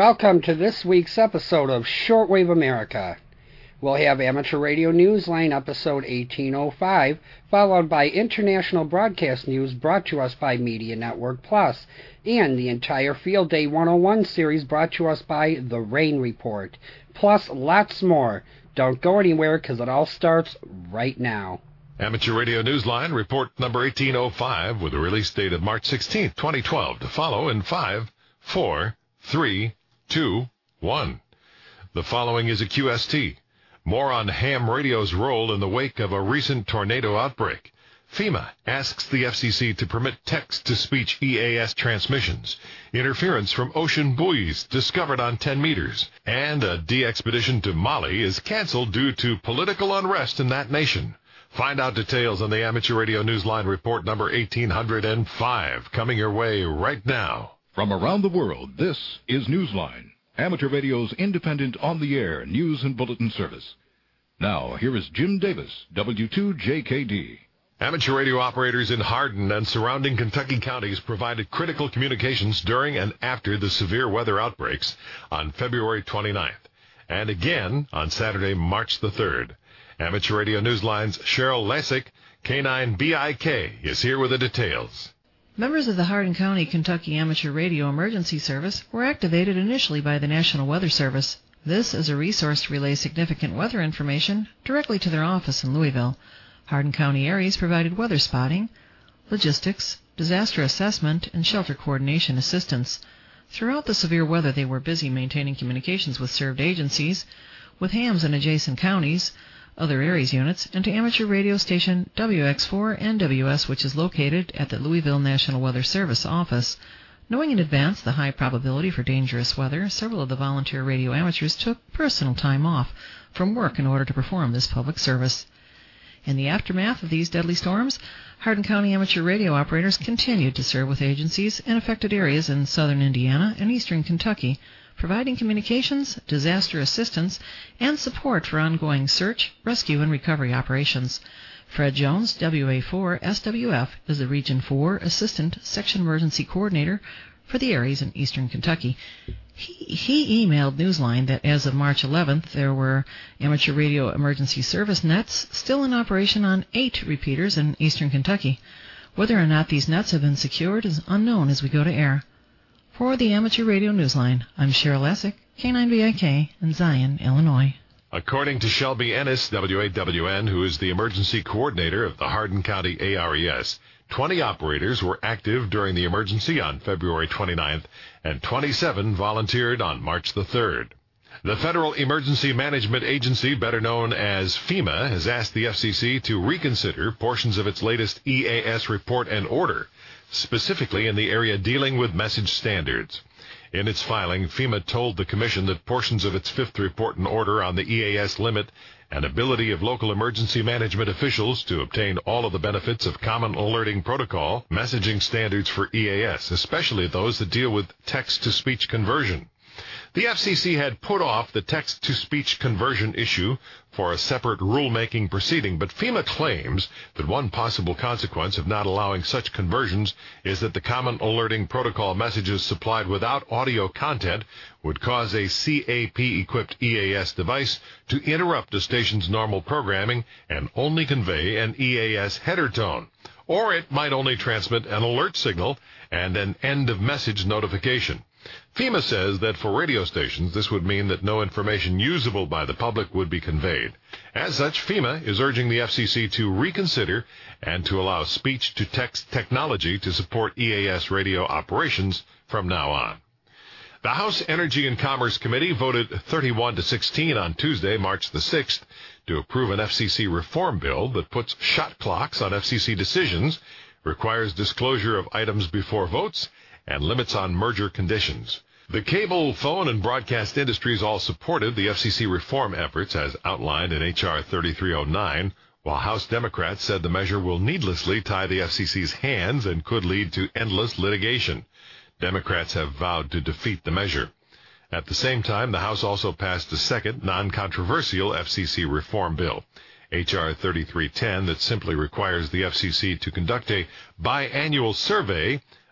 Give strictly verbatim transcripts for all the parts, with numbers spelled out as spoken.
Welcome to this week's episode of Shortwave America. We'll have Amateur Radio Newsline episode eighteen oh five, followed by International Broadcast News brought to us by Media Network Plus, and the entire Field Day one oh one series brought to us by The Rain Report, plus lots more. Don't go anywhere, because it all starts right now. Amateur Radio Newsline, report number eighteen oh five, with a release date of March sixteenth, twenty twelve, to follow in five, four, three, two, one. The following is a Q S T. More on ham radio's role in the wake of a recent tornado outbreak. FEMA asks the F C C to permit text-to-speech E A S transmissions. Interference from ocean buoys discovered on ten meters. And a de-expedition to Mali is canceled due to political unrest in that nation. Find out details on the Amateur Radio Newsline report number eighteen oh five, coming your way right now. From around the world, this is Newsline, Amateur Radio's independent on-the-air news and bulletin service. Now, here is Jim Davis, W two J K D. Amateur radio operators in Hardin and surrounding Kentucky counties provided critical communications during and after the severe weather outbreaks on February twenty-ninth, and again on Saturday, March the third. Amateur Radio Newsline's Cheryl Lasick, K nine B I K, is here with the details. Members of the Hardin County, Kentucky Amateur Radio Emergency Service were activated initially by the National Weather Service. This is a resource to relay significant weather information directly to their office in Louisville. Hardin County Aries provided weather spotting, logistics, disaster assessment, and shelter coordination assistance. Throughout the severe weather, they were busy maintaining communications with served agencies, with hams in adjacent counties, other Aries units, and to amateur radio station W X four and W S, which is located at the Louisville National Weather Service office. Knowing in advance the high probability for dangerous weather, several of the volunteer radio amateurs took personal time off from work in order to perform this public service. In the aftermath of these deadly storms, Hardin County amateur radio operators continued to serve with agencies in affected areas in southern Indiana and eastern Kentucky, providing communications, disaster assistance, and support for ongoing search, rescue, and recovery operations. Fred Jones, W A four S W F, is the Region four Assistant Section Emergency Coordinator for the Aries in eastern Kentucky. He, he emailed Newsline that as of March eleventh, there were amateur radio emergency service nets still in operation on eight repeaters in eastern Kentucky. Whether or not these nets have been secured is unknown as we go to air. For the Amateur Radio Newsline, I'm Cheryl Lasick, K nine B I K, in Zion, Illinois. According to Shelby Ennis, W A W N, who is the emergency coordinator of the Hardin County A R E S, twenty operators were active during the emergency on February twenty-ninth, and twenty-seven volunteered on March the third. The Federal Emergency Management Agency, better known as FEMA, has asked the F C C to reconsider portions of its latest E A S report and order, specifically in the area dealing with message standards. In its filing, FEMA told the Commission that portions of its fifth report and order on the E A S limit and ability of local emergency management officials to obtain all of the benefits of Common Alerting Protocol messaging standards for E A S, especially those that deal with text-to-speech conversion. The F C C had put off the text-to-speech conversion issue for a separate rulemaking proceeding, but FEMA claims that one possible consequence of not allowing such conversions is that the Common Alerting Protocol messages supplied without audio content would cause a C A P-equipped E A S device to interrupt a station's normal programming and only convey an E A S header tone, or it might only transmit an alert signal and an end-of-message notification. FEMA says that for radio stations, this would mean that no information usable by the public would be conveyed. As such, FEMA is urging the F C C to reconsider and to allow speech-to-text technology to support E A S radio operations from now on. The House Energy and Commerce Committee voted thirty-one to sixteen on Tuesday, March the sixth, to approve an F C C reform bill that puts shot clocks on F C C decisions, requires disclosure of items before votes, and limits on merger conditions. The cable, phone, and broadcast industries all supported the F C C reform efforts as outlined in H R thirty-three oh nine, while House Democrats said the measure will needlessly tie the F C C's hands and could lead to endless litigation. Democrats have vowed to defeat the measure. At the same time, the House also passed a second, non-controversial F C C reform bill, H R thirty-three ten, that simply requires the F C C to conduct a biannual survey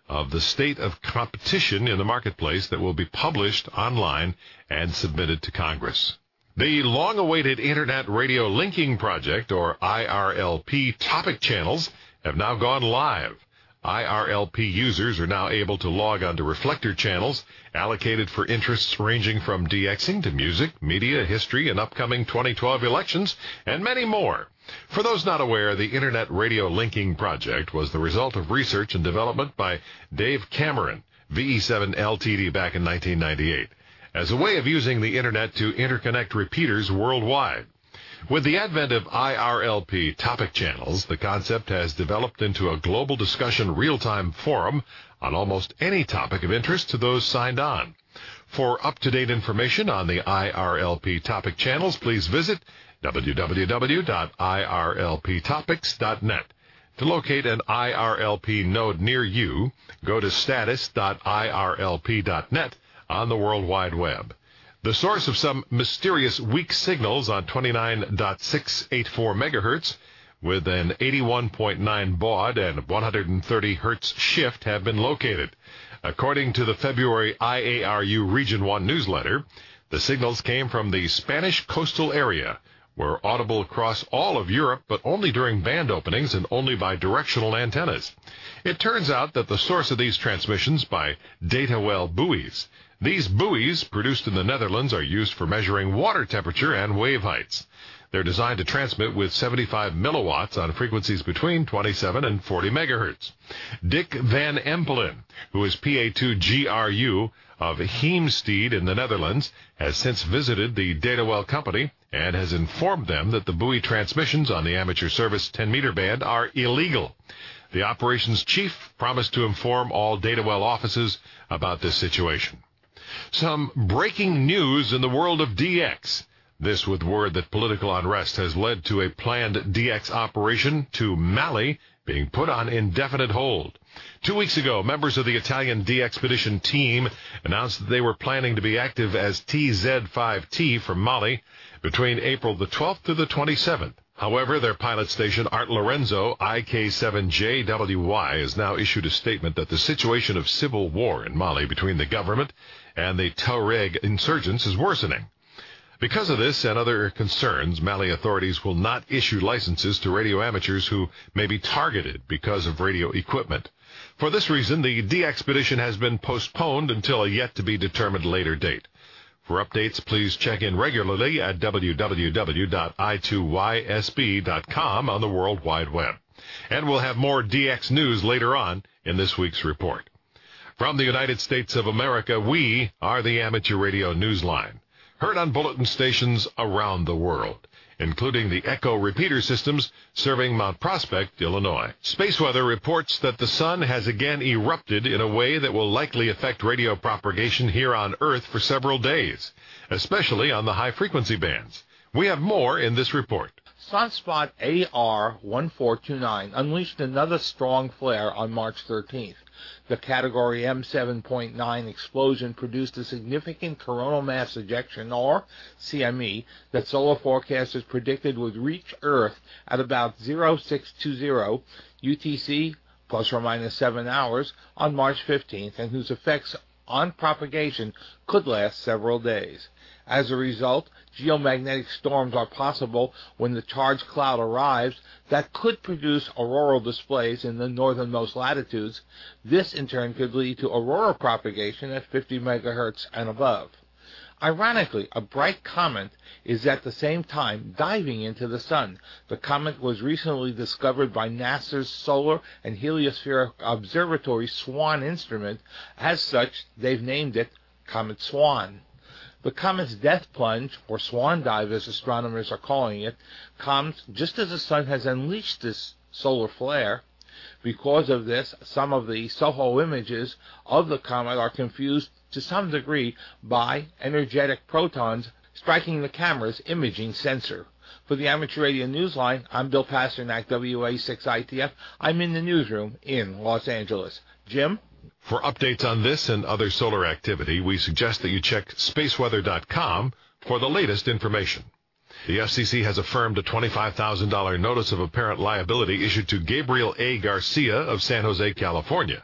of the state of competition in the marketplace that will be published online and submitted to Congress. The long-awaited Internet Radio Linking Project, or I R L P, topic channels have now gone live. I R L P users are now able to log onto reflector channels allocated for interests ranging from DXing to music, media, history, and upcoming twenty twelve elections, and many more. For those not aware, the Internet Radio Linking Project was the result of research and development by Dave Cameron, V E seven L T D, back in nineteen ninety-eight, as a way of using the Internet to interconnect repeaters worldwide. With the advent of I R L P topic channels, the concept has developed into a global discussion real-time forum on almost any topic of interest to those signed on. For up-to-date information on the I R L P topic channels, please visit w w w dot i r l p topics dot net. To locate an I R L P node near you, go to status dot i r l p dot net on the World Wide Web. The source of some mysterious weak signals on twenty-nine point six eight four megahertz with an eighty-one point nine baud and one hundred thirty hertz shift have been located. According to the February I A R U Region one newsletter, the signals came from the Spanish coastal area, were audible across all of Europe, but only during band openings and only by directional antennas. It turns out that the source of these transmissions by data well buoys. These buoys, produced in the Netherlands, are used for measuring water temperature and wave heights. They're designed to transmit with seventy-five milliwatts on frequencies between twenty-seven and forty megahertz. Dick Van Empelen, who is P A two G R U of Heemstede in the Netherlands, has since visited the Datawell company and has informed them that the buoy transmissions on the amateur service ten meter band are illegal. The operations chief promised to inform all Datawell offices about this situation. Some breaking news in the world of D X. This with word that political unrest has led to a planned D X operation to Mali being put on indefinite hold. Two weeks ago, members of the Italian D-Expedition team announced that they were planning to be active as T Z five T from Mali between April the twelfth to the twenty-seventh. However, their pilot station, Art Lorenzo I K seven J W Y, has now issued a statement that the situation of civil war in Mali between the government and the Tuareg insurgents is worsening. Because of this and other concerns, Mali authorities will not issue licenses to radio amateurs who may be targeted because of radio equipment. For this reason, the D-Expedition has been postponed until a yet-to-be-determined later date. For updates, please check in regularly at w w w dot i two y s b dot com on the World Wide Web. And we'll have more D X news later on in this week's report. From the United States of America, we are the Amateur Radio Newsline, heard on bulletin stations around the world, including the Echo repeater systems serving Mount Prospect, Illinois. Space Weather reports that the sun has again erupted in a way that will likely affect radio propagation here on Earth for several days, especially on the high-frequency bands. We have more in this report. Sunspot A R one four two nine unleashed another strong flare on March thirteenth. The Category M seven point nine explosion produced a significant coronal mass ejection, or C M E, that solar forecasters predicted would reach Earth at about oh six twenty U T C, plus or minus seven hours, on March fifteenth, and whose effects on propagation could last several days. As a result, geomagnetic storms are possible when the charged cloud arrives that could produce auroral displays in the northernmost latitudes. This, in turn, could lead to aurora propagation at fifty megahertz and above. Ironically, a bright comet is at the same time diving into the sun. The comet was recently discovered by NASA's Solar and Heliosphere Observatory SWAN instrument. As such, they've named it Comet SWAN. The comet's death plunge, or swan dive as astronomers are calling it, comes just as the sun has unleashed this solar flare. Because of this, some of the SOHO images of the comet are confused to some degree by energetic protons striking the camera's imaging sensor. For the Amateur Radio Newsline, I'm Bill Pasternak, W A six I T F. I'm in the newsroom in Los Angeles. Jim? For updates on this and other solar activity, we suggest that you check space weather dot com for the latest information. The F C C has affirmed a twenty-five thousand dollars notice of apparent liability issued to Gabriel A. Garcia of San Jose, California.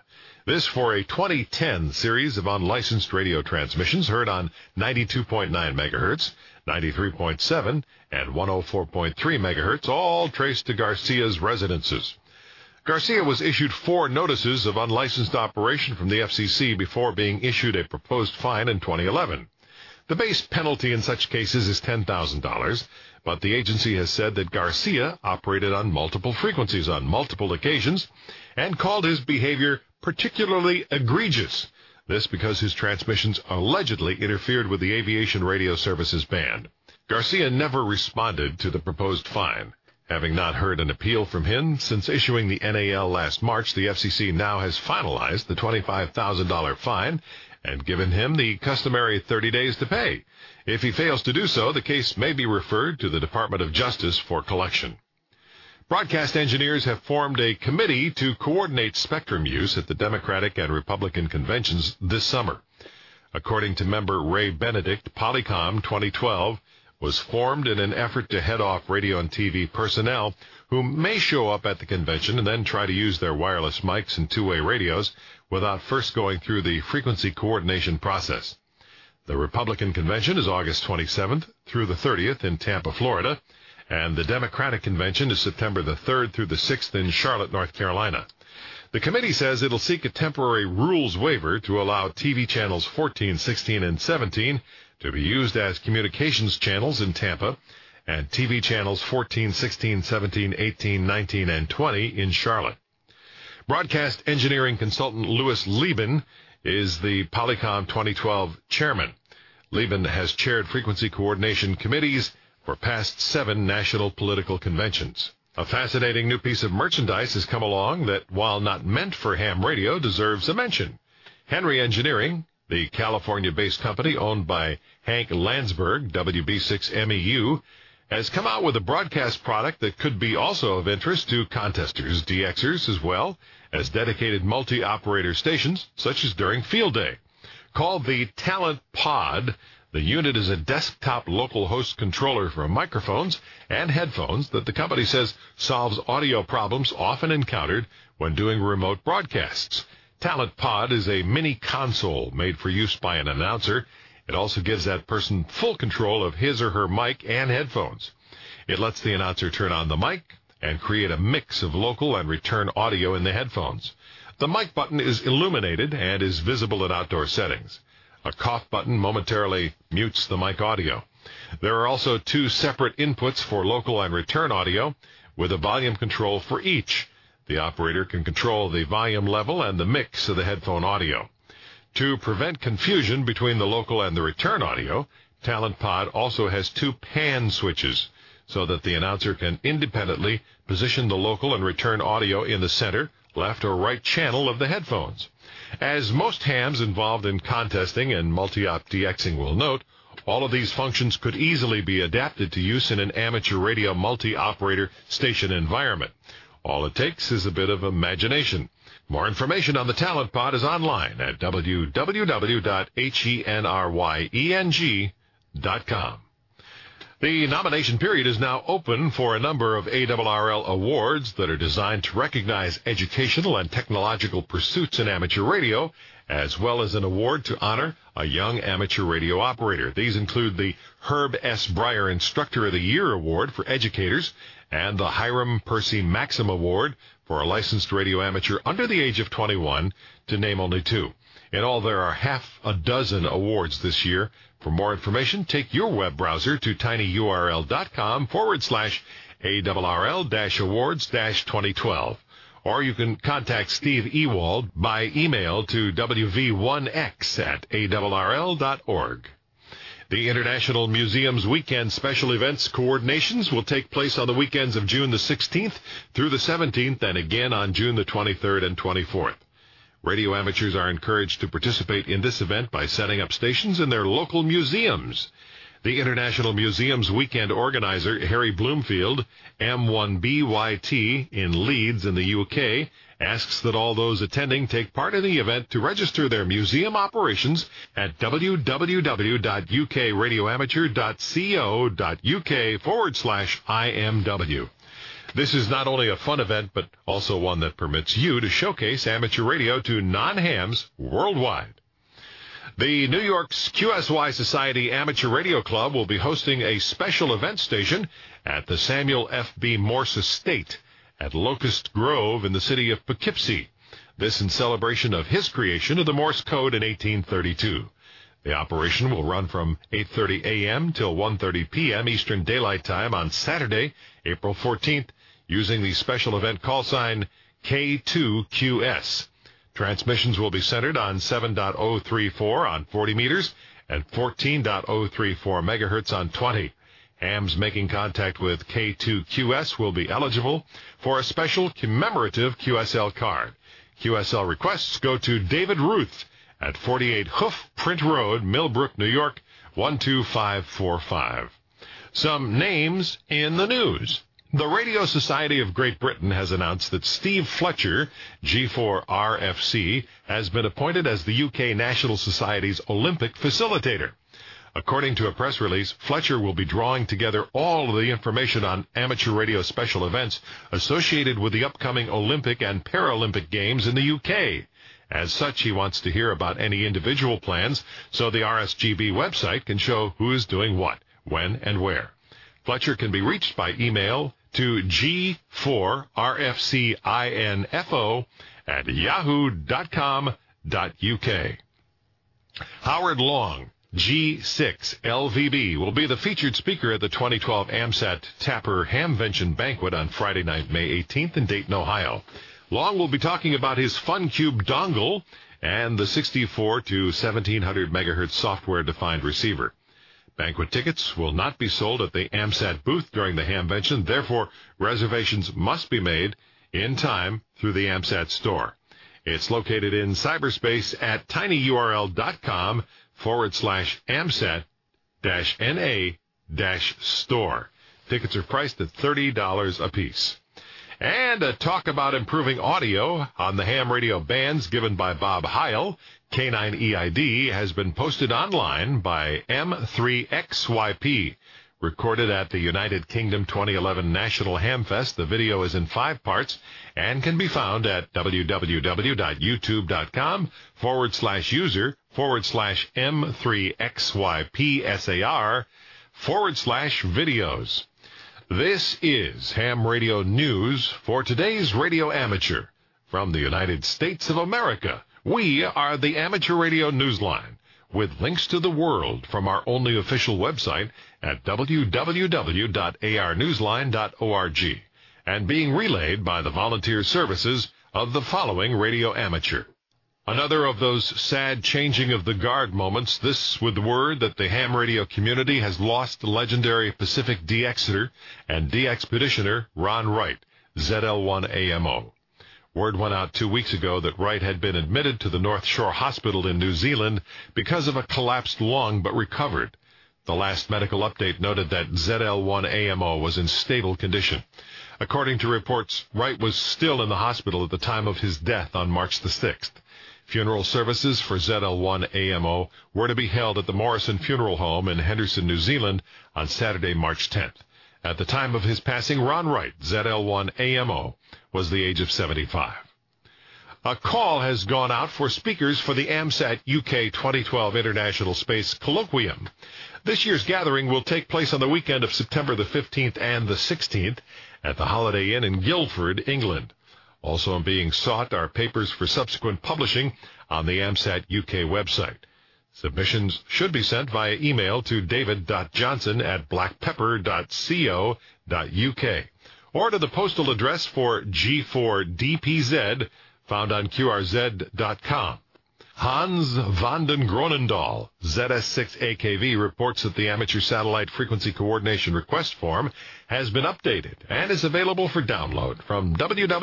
This for a twenty ten series of unlicensed radio transmissions heard on ninety-two point nine megahertz, ninety-three point seven, and one oh four point three megahertz, all traced to Garcia's residences. Garcia was issued four notices of unlicensed operation from the F C C before being issued a proposed fine in twenty eleven. The base penalty in such cases is ten thousand dollars, but the agency has said that Garcia operated on multiple frequencies on multiple occasions and called his behavior particularly egregious. This because his transmissions allegedly interfered with the aviation radio services band. Garcia never responded to the proposed fine. Having not heard an appeal from him since issuing the N A L last March, the F C C now has finalized the twenty-five thousand dollars fine and given him the customary thirty days to pay. If he fails to do so, the case may be referred to the Department of Justice for collection. Broadcast engineers have formed a committee to coordinate spectrum use at the Democratic and Republican conventions this summer. According to member Ray Benedict, Polycom twenty twelve was formed in an effort to head off radio and T V personnel who may show up at the convention and then try to use their wireless mics and two-way radios without first going through the frequency coordination process. The Republican convention is August twenty-seventh through the thirtieth in Tampa, Florida, and the Democratic convention is September the third through the sixth in Charlotte, North Carolina. The committee says it'll seek a temporary rules waiver to allow T V channels fourteen, sixteen, and seventeen to be used as communications channels in Tampa, and T V channels fourteen, sixteen, seventeen, eighteen, nineteen, and twenty in Charlotte. Broadcast engineering consultant Louis Lieben is the Polycom twenty twelve chairman. Lieben has chaired frequency coordination committees for past seven national political conventions. A fascinating new piece of merchandise has come along that, while not meant for ham radio, deserves a mention. Henry Engineering, the California-based company owned by Hank Landsberg, W B six M E U, has come out with a broadcast product that could be also of interest to contesters, D Xers, as well as dedicated multi-operator stations, such as during field day. Called the Talent Pod, the unit is a desktop local host controller for microphones and headphones that the company says solves audio problems often encountered when doing remote broadcasts. Talent Pod is a mini console made for use by an announcer. It also gives that person full control of his or her mic and headphones. It lets the announcer turn on the mic and create a mix of local and return audio in the headphones. The mic button is illuminated and is visible in outdoor settings. A cough button momentarily mutes the mic audio. There are also two separate inputs for local and return audio with a volume control for each. The operator can control the volume level and the mix of the headphone audio. To prevent confusion between the local and the return audio, Talent Pod also has two pan switches so that the announcer can independently position the local and return audio in the center, left, or right channel of the headphones. As most hams involved in contesting and multi-op DXing will note, all of these functions could easily be adapted to use in an amateur radio multi-operator station environment. All it takes is a bit of imagination. More information on the Talent Pod is online at w w w dot henryeng dot com. The nomination period is now open for a number of A R R L awards that are designed to recognize educational and technological pursuits in amateur radio, as well as an award to honor a young amateur radio operator. These include the Herb S. Breyer Instructor of the Year Award for educators and the Hiram Percy Maxim Award for a licensed radio amateur under the age of twenty-one, to name only two. In all, there are half a dozen awards this year. For more information, take your web browser to tinyurl.com forward slash ARRL dash awards dash 2012. Or you can contact Steve Ewald by email to w v one x at a r r l dot org. The International Museum's Weekend Special Events Coordinations will take place on the weekends of June the sixteenth through the seventeenth and again on June the twenty-third and twenty-fourth. Radio amateurs are encouraged to participate in this event by setting up stations in their local museums. The International Museum's weekend organizer, Harry Bloomfield, M one B Y T, in Leeds in the U K, asks that all those attending take part in the event to register their museum operations at w w w dot u k radio amateur dot co dot u k forward slash I M W. This is not only a fun event, but also one that permits you to showcase amateur radio to non-hams worldwide. The New York's Q S Y Society Amateur Radio Club will be hosting a special event station at the Samuel F B Morse Estate at Locust Grove in the city of Poughkeepsie. This in celebration of his creation of the Morse code in eighteen thirty-two. The operation will run from eight thirty a.m. till one thirty p.m. Eastern Daylight Time on Saturday, April fourteenth, using the special event call sign K two Q S. Transmissions will be centered on seven point oh three four on forty meters and fourteen point oh three four megahertz on twenty. Hams making contact with K two Q S will be eligible for a special commemorative Q S L card. Q S L requests go to David Ruth at forty-eight Hoof Print Road, Millbrook, New York, one two five four five. Some names in the news. The Radio Society of Great Britain has announced that Steve Fletcher, G four R F C, has been appointed as the U K National Society's Olympic facilitator. According to a press release, Fletcher will be drawing together all of the information on amateur radio special events associated with the upcoming Olympic and Paralympic Games in the U K. As such, he wants to hear about any individual plans so the R S G B website can show who is doing what, when, and where. Fletcher can be reached by email to G four R F C info at yahoo dot com dot U K. Howard Long, G six L V B, will be the featured speaker at the twenty twelve AMSAT Tapper Hamvention Banquet on Friday night, May eighteenth in Dayton, Ohio. Long will be talking about his FunCube dongle and the sixty-four to seventeen hundred megahertz software-defined receiver. Banquet tickets will not be sold at the AMSAT booth during the Hamvention. Therefore, reservations must be made in time through the AMSAT store. It's located in cyberspace at tinyurl.com forward slash AMSAT dash NA dash store. Tickets are priced at thirty dollars apiece. And a talk about improving audio on the ham radio bands given by Bob Heil, K nine E I D, has been posted online by M three X Y P. Recorded at the United Kingdom twenty eleven National Hamfest, the video is in five parts and can be found at www.youtube.com forward slash user forward slash M3XYPSAR forward slash videos. This is Ham Radio News for today's Radio Amateur. From the United States of America, we are the Amateur Radio Newsline, with links to the world from our only official website at w w w dot a r newsline dot org, and being relayed by the volunteer services of the following Radio Amateur. Another of those sad changing of the guard moments, this with the word that the ham radio community has lost legendary Pacific de-Exeter and de-expeditioner Ron Wright, Z L one A M O. Word went out two weeks ago that Wright had been admitted to the North Shore Hospital in New Zealand because of a collapsed lung, but recovered. The last medical update noted that Z L one A M O was in stable condition. According to reports, Wright was still in the hospital at the time of his death on March the sixth. Funeral services for Z L one A M O were to be held at the Morrison Funeral Home in Henderson, New Zealand on Saturday, March tenth. At the time of his passing, Ron Wright, Z L one A M O, was the age of seventy-five. A call has gone out for speakers for the AMSAT U K twenty twelve International Space Colloquium. This year's gathering will take place on the weekend of September the fifteenth and the sixteenth at the Holiday Inn in Guildford, England. Also being sought are papers for subsequent publishing on the AMSAT U K website. Submissions should be sent via email to david dot johnson at black pepper dot co dot U K or to the postal address for G four D P Z found on Q R Z dot com. Hans van den Gronendahl, Z S six A K V, reports that the Amateur Satellite Frequency Coordination Request Form has been updated and is available for download from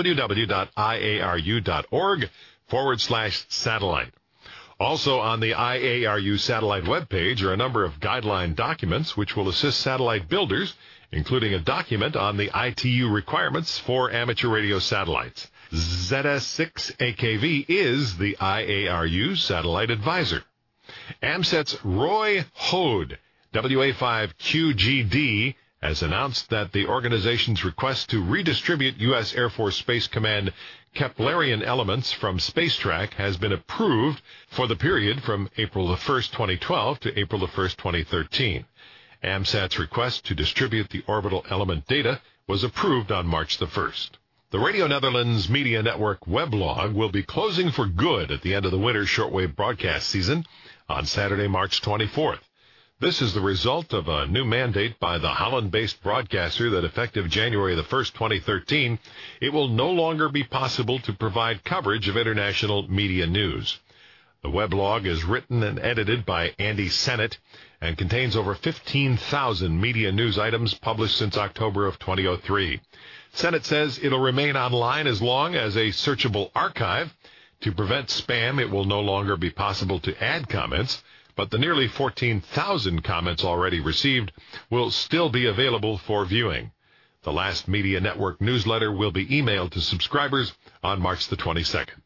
www.iaru.org forward slash satellite. Also on the I A R U satellite webpage are a number of guideline documents which will assist satellite builders, including a document on the I T U requirements for amateur radio satellites. Z S six A K V is the I A R U satellite advisor. AMSAT's Roy Hode, W A five Q G D, has announced that the organization's request to redistribute U S Air Force Space Command Keplerian elements from Spacetrack has been approved for the period from April the first, twenty twelve to April the first, twenty thirteen. AMSAT's request to distribute the orbital element data was approved on March the first. The Radio Netherlands Media Network weblog will be closing for good at the end of the winter shortwave broadcast season on Saturday, March twenty-fourth. This is the result of a new mandate by the Holland-based broadcaster that effective January the first, twenty thirteen, it will no longer be possible to provide coverage of international media news. The weblog is written and edited by Andy Sennett and contains over fifteen thousand media news items published since October of two thousand three. Sennett says it'll remain online as long as a searchable archive. To prevent spam, it will no longer be possible to add comments, but the nearly fourteen thousand comments already received will still be available for viewing. The last Media Network newsletter will be emailed to subscribers on March the twenty-second.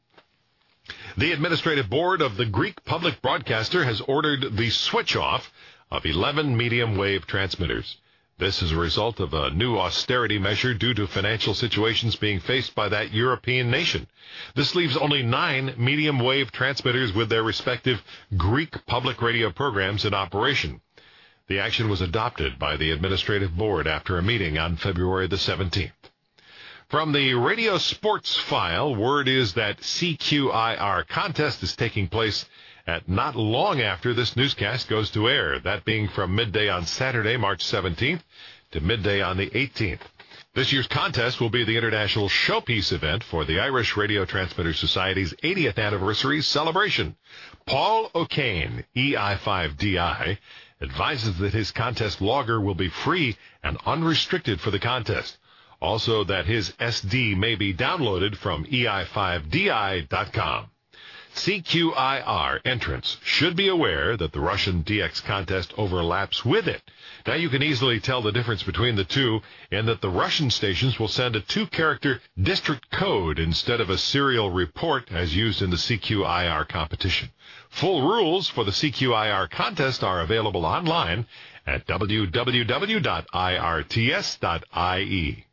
The administrative board of the Greek public broadcaster has ordered the switch-off of eleven medium-wave transmitters. This is a result of a new austerity measure due to financial situations being faced by that European nation. This leaves only nine medium-wave transmitters with their respective Greek public radio programs in operation. The action was adopted by the administrative board after a meeting on February the seventeenth. From the Radio Sports file, word is that C Q I R contest is taking place at not long after this newscast goes to air, that being from midday on Saturday, March seventeenth, to midday on the eighteenth. This year's contest will be the international showpiece event for the Irish Radio Transmitter Society's eightieth anniversary celebration. Paul O'Kane, E I five D I, advises that his contest logger will be free and unrestricted for the contest. Also that his S D may be downloaded from E I five D I dot com. C Q I R entrants should be aware that the Russian D X contest overlaps with it. Now you can easily tell the difference between the two in that the Russian stations will send a two-character district code instead of a serial report as used in the C Q I R competition. Full rules for the C Q I R contest are available online at w w w dot i r t s dot i e.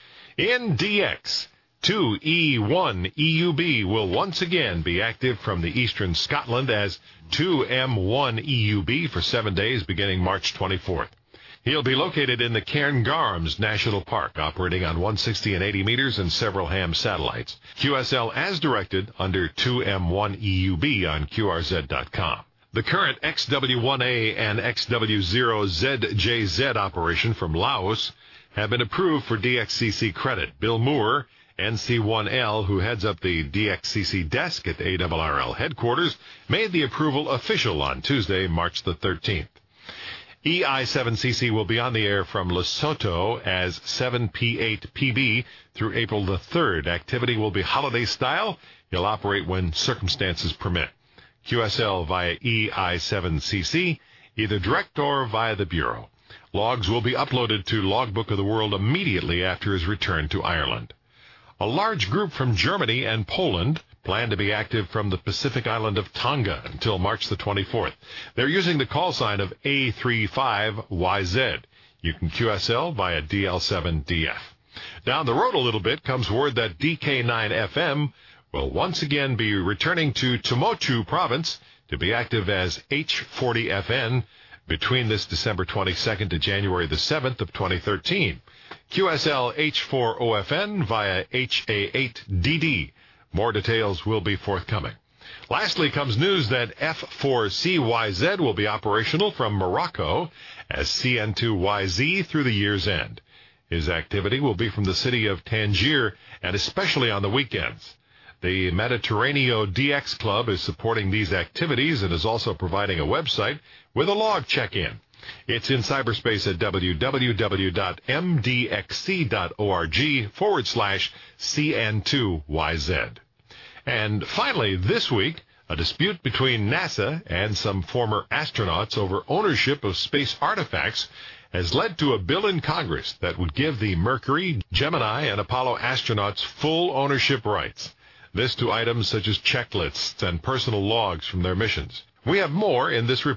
In D X, two E one E U B will once again be active from the eastern Scotland as two M one E U B for seven days beginning March twenty-fourth. He'll be located in the Cairngorms National Park, operating on one sixty and eighty meters and several ham satellites. Q S L as directed under two M one E U B on Q R Z dot com. The current X W one A and X W zero Z J Z operation from Laos have been approved for D X C C credit. Bill Moore, N C one L, who heads up the D X C C desk at A R R L headquarters, made the approval official on Tuesday, March the thirteenth. E I seven C C will be on the air from Lesotho as seven P eight P B through April the third. Activity will be holiday style. He'll operate when circumstances permit. Q S L via E I seven C C, either direct or via the Bureau. Logs will be uploaded to Logbook of the World immediately after his return to Ireland. A large group from Germany and Poland plan to be active from the Pacific island of Tonga until March the twenty-fourth. They're using the call sign of A thirty-five Y Z. You can Q S L via D L seven D F. Down the road a little bit comes word that D K nine F M will once again be returning to Tuamotu province to be active as H forty F N between this December twenty-second to January the seventh of twenty thirteen. Q S L H four O F N via H A eight D D. More details will be forthcoming. Lastly comes news that F four C Y Z will be operational from Morocco as C N two Y Z through the year's end. His activity will be from the city of Tangier and especially on the weekends. The Mediterraneo D X Club is supporting these activities and is also providing a website with a log check-in. It's in cyberspace at w w w dot m d x c dot org forward slash C N two Y Z. And finally, this week, a dispute between NASA and some former astronauts over ownership of space artifacts has led to a bill in Congress that would give the Mercury, Gemini, and Apollo astronauts full ownership rights. This to items such as checklists and personal logs from their missions. We have more in this report.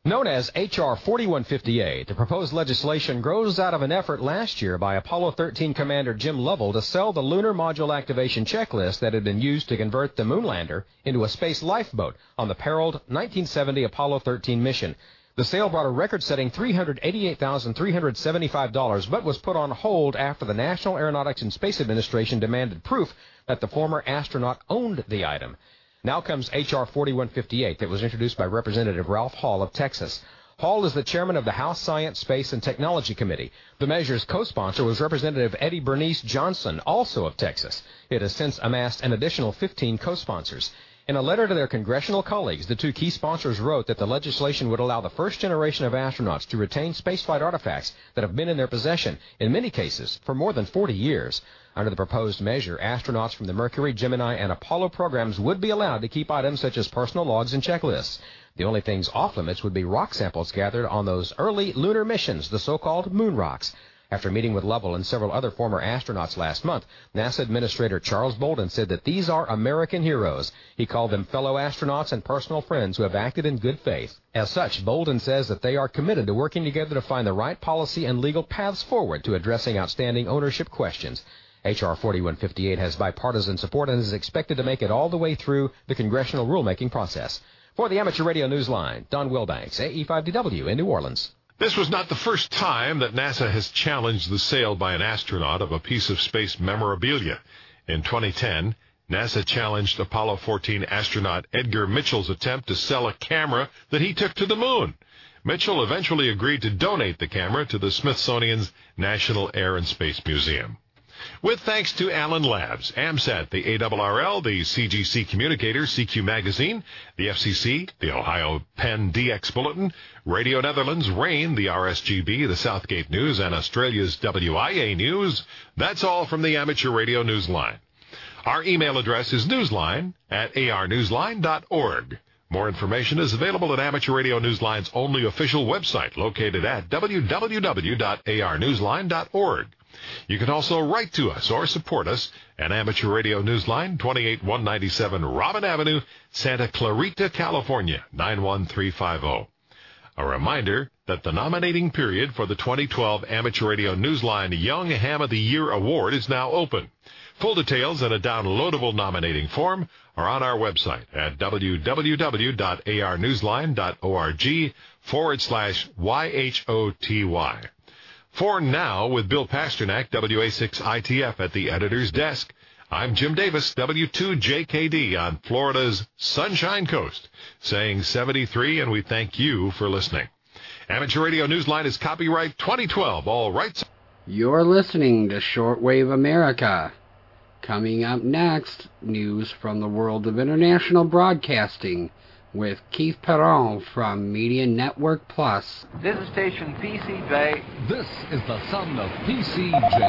Known as H R forty-one fifty-eight, the proposed legislation grows out of an effort last year by Apollo thirteen Commander Jim Lovell to sell the Lunar Module Activation Checklist that had been used to convert the Moonlander into a space lifeboat on the periled nineteen seventy Apollo thirteen mission. The sale brought a record-setting three hundred eighty-eight thousand three hundred seventy-five dollars, but was put on hold after the National Aeronautics and Space Administration demanded proof that the former astronaut owned the item. Now comes H R forty-one fifty-eight that was introduced by Representative Ralph Hall of Texas. Hall is the chairman of the House Science, Space, and Technology Committee. The measure's co-sponsor was Representative Eddie Bernice Johnson, also of Texas. It has since amassed an additional fifteen co-sponsors. In a letter to their congressional colleagues, the two key sponsors wrote that the legislation would allow the first generation of astronauts to retain spaceflight artifacts that have been in their possession, in many cases, for more than forty years. Under the proposed measure, astronauts from the Mercury, Gemini, and Apollo programs would be allowed to keep items such as personal logs and checklists. The only things off limits would be rock samples gathered on those early lunar missions, the so-called moon rocks. After meeting with Lovell and several other former astronauts last month, NASA Administrator Charles Bolden said that these are American heroes. He called them fellow astronauts and personal friends who have acted in good faith. As such, Bolden says that they are committed to working together to find the right policy and legal paths forward to addressing outstanding ownership questions. H R forty-one fifty-eight has bipartisan support and is expected to make it all the way through the congressional rulemaking process. For the Amateur Radio Newsline, Don Wilbanks, A E five D W in New Orleans. This was not the first time that NASA has challenged the sale by an astronaut of a piece of space memorabilia. In twenty ten, NASA challenged Apollo fourteen astronaut Edgar Mitchell's attempt to sell a camera that he took to the moon. Mitchell eventually agreed to donate the camera to the Smithsonian's National Air and Space Museum. With thanks to Allen Labs, AMSAT, the A R R L, the C G C Communicator, C Q Magazine, the F C C, the Ohio Penn D X Bulletin, Radio Netherlands, RAIN, the R S G B, the Southgate News, and Australia's W I A News, that's all from the Amateur Radio Newsline. Our email address is newsline at a r newsline dot org. More information is available at Amateur Radio Newsline's only official website, located at w w w dot a r newsline dot org. You can also write to us or support us at Amateur Radio Newsline, twenty-eight one ninety-seven Robin Avenue, Santa Clarita, California, nine one three five zero. A reminder that the nominating period for the twenty twelve Amateur Radio Newsline Young Ham of the Year Award is now open. Full details and a downloadable nominating form are on our website at w w w dot a r newsline dot org forward slash Y H O T Y. For now, with Bill Pasternak, W A six I T F at the editor's desk, I'm Jim Davis, W two J K D on Florida's Sunshine Coast, saying seventy-three, and we thank you for listening. Amateur Radio Newsline is copyright twenty twelve, all rights. You're listening to Shortwave America. Coming up next, news from the world of international broadcasting with Keith Perron from Media Network Plus. This is station P C J. This is the sound of P C J.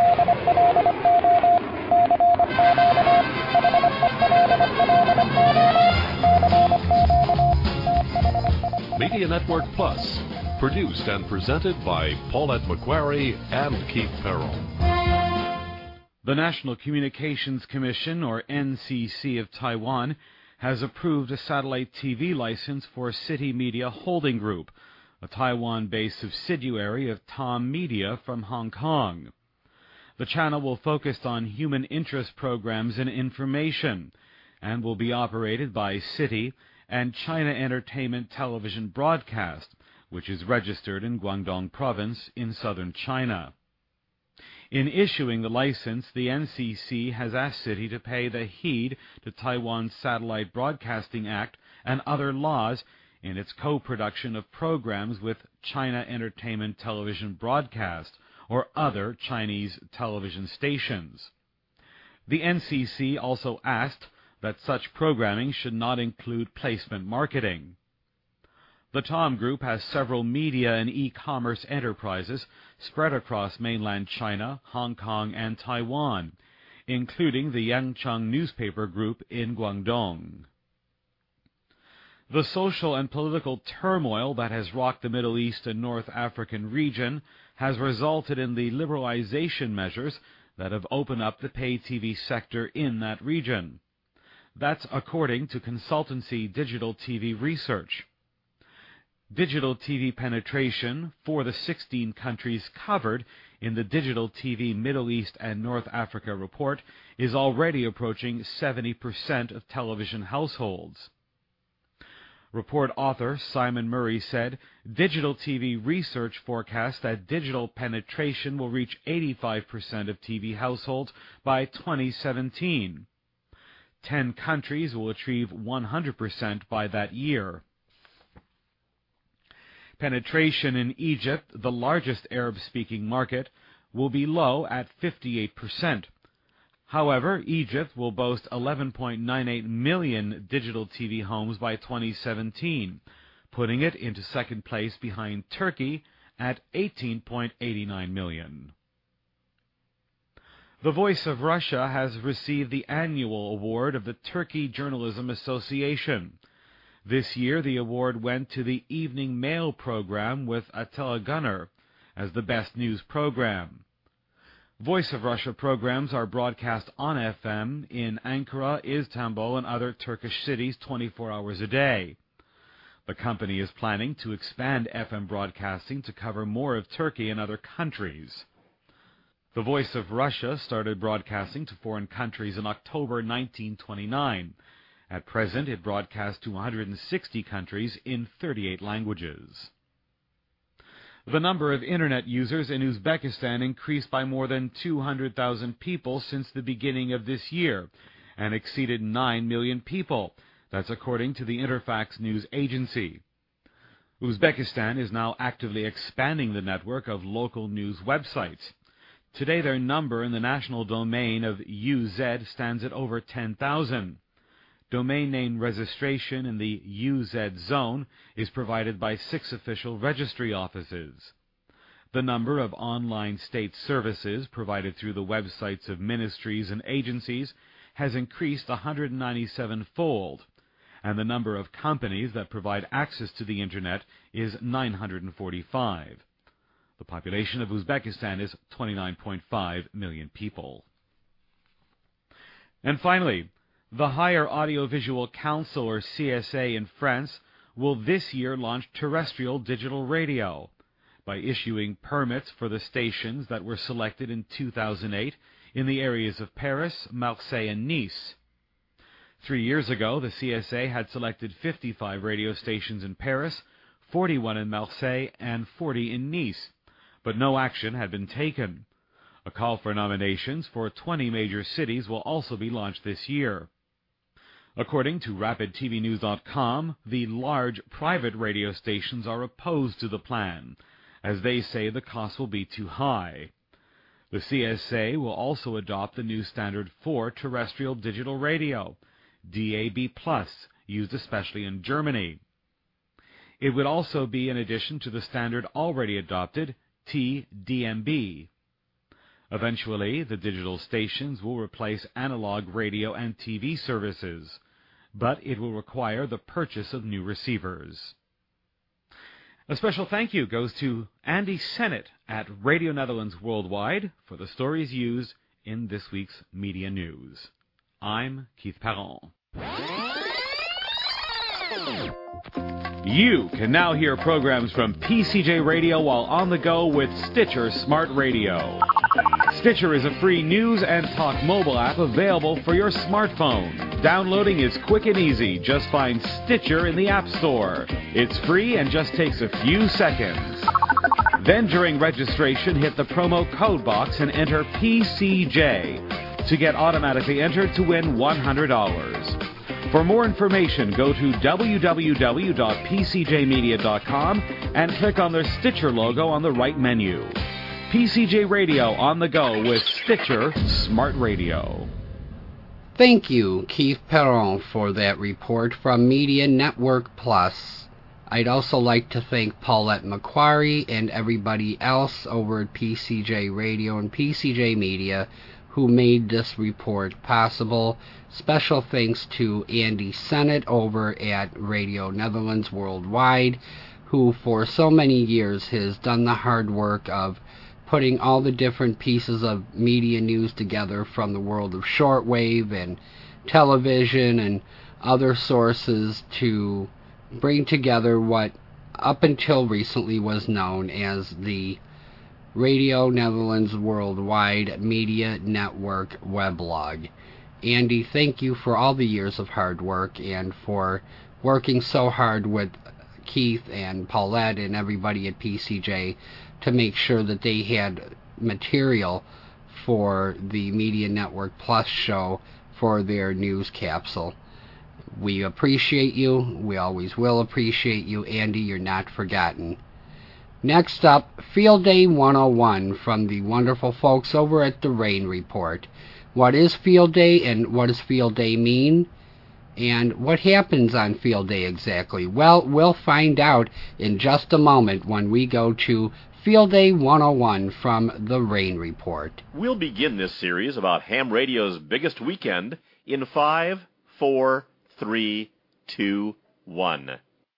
Media Network Plus, produced and presented by Paulette McQuarrie and Keith Perron. The National Communications Commission, or N C C of Taiwan, has approved a satellite T V license for City Media Holding Group, a Taiwan-based subsidiary of Tom Media from Hong Kong. The channel will focus on human interest programs and information, and will be operated by City and China Entertainment Television Broadcast, which is registered in Guangdong Province in southern China. In issuing the license, the N C C has asked City to pay the heed to Taiwan's Satellite Broadcasting Act and other laws in its co-production of programs with China Entertainment Television Broadcast or other Chinese television stations. The N C C also asked that such programming should not include placement marketing. The Tom Group has several media and e-commerce enterprises spread across mainland China, Hong Kong, and Taiwan, including the Yangcheng newspaper group in Guangdong. The social and political turmoil that has rocked the Middle East and North African region has resulted in the liberalization measures that have opened up the pay T V sector in that region. That's according to consultancy Digital T V Research. Digital T V penetration for the sixteen countries covered in the Digital T V Middle East and North Africa report is already approaching seventy percent of television households. Report author Simon Murray said, Digital T V research forecasts that digital penetration will reach eighty-five percent of T V households by twenty seventeen. Ten countries will achieve one hundred percent by that year. Penetration in Egypt, the largest Arab-speaking market, will be low at fifty-eight percent. However, Egypt will boast eleven point nine eight million digital T V homes by twenty seventeen, putting it into second place behind Turkey at eighteen point eight nine million. The Voice of Russia has received the annual award of the Turkey Journalism Association. This year, the award went to the Evening Mail program with Attila Gunner as the best news program. Voice of Russia programs are broadcast on F M in Ankara, Istanbul, and other Turkish cities twenty-four hours a day. The company is planning to expand F M broadcasting to cover more of Turkey and other countries. The Voice of Russia started broadcasting to foreign countries in October nineteen twenty-nine. At present, it broadcasts to one hundred sixty countries in thirty-eight languages. The number of Internet users in Uzbekistan increased by more than two hundred thousand people since the beginning of this year and exceeded nine million people. That's according to the Interfax news agency. Uzbekistan is now actively expanding the network of local news websites. Today, their number in the national domain of U Z stands at over ten thousand. Domain name registration in the U Z zone is provided by six official registry offices. The number of online state services provided through the websites of ministries and agencies has increased one hundred ninety-seven-fold, and the number of companies that provide access to the Internet is nine hundred forty-five. The population of Uzbekistan is twenty-nine point five million people. And finally, the Higher Audiovisual Council, or C S A, in France will this year launch terrestrial digital radio by issuing permits for the stations that were selected in two thousand eight in the areas of Paris, Marseille, and Nice. Three years ago, the C S A had selected fifty-five radio stations in Paris, forty-one in Marseille, and forty in Nice, but no action had been taken. A call for nominations for twenty major cities will also be launched this year. According to Rapid T V News dot com, the large private radio stations are opposed to the plan, as they say the cost will be too high. The C S A will also adopt the new standard for terrestrial digital radio, D A B plus, used especially in Germany. It would also be in addition to the standard already adopted, T D M B. Eventually, the digital stations will replace analog radio and T V services, but it will require the purchase of new receivers. A special thank you goes to Andy Sennett at Radio Netherlands Worldwide for the stories used in this week's media news. I'm Keith Perron. You can now hear programs from P C J Radio while on the go with Stitcher Smart Radio. Stitcher is a free news and talk mobile app available for your smartphone. Downloading is quick and easy. Just find Stitcher in the App Store. It's free and just takes a few seconds. Then during registration, hit the promo code box and enter P C J to get automatically entered to win one hundred dollars. For more information, go to w w w dot p c j media dot com and click on the Stitcher logo on the right menu. P C J Radio on the go with Stitcher Smart Radio. Thank you, Keith Perron, for that report from Media Network Plus. I'd also like to thank Paulette McQuarrie and everybody else over at P C J Radio and P C J Media who made this report possible. Special thanks to Andy Sennett over at Radio Netherlands Worldwide, who for so many years has done the hard work of putting all the different pieces of media news together from the world of shortwave and television and other sources to bring together what up until recently was known as the Radio Netherlands Worldwide Media Network weblog. Andy, thank you for all the years of hard work and for working so hard with Keith and Paulette and everybody at P C J to make sure that they had material for the Media Network Plus show for their news capsule. We appreciate you. We always will appreciate you. Andy, you're not forgotten. Next up, Field Day one oh one from the wonderful folks over at the Rain Report. What is Field Day and what does Field Day mean? And what happens on Field Day exactly? Well, we'll find out in just a moment when we go to Field Day one oh one from the Rain Report. We'll begin this series about ham radio's biggest weekend in five, four, three, two, one.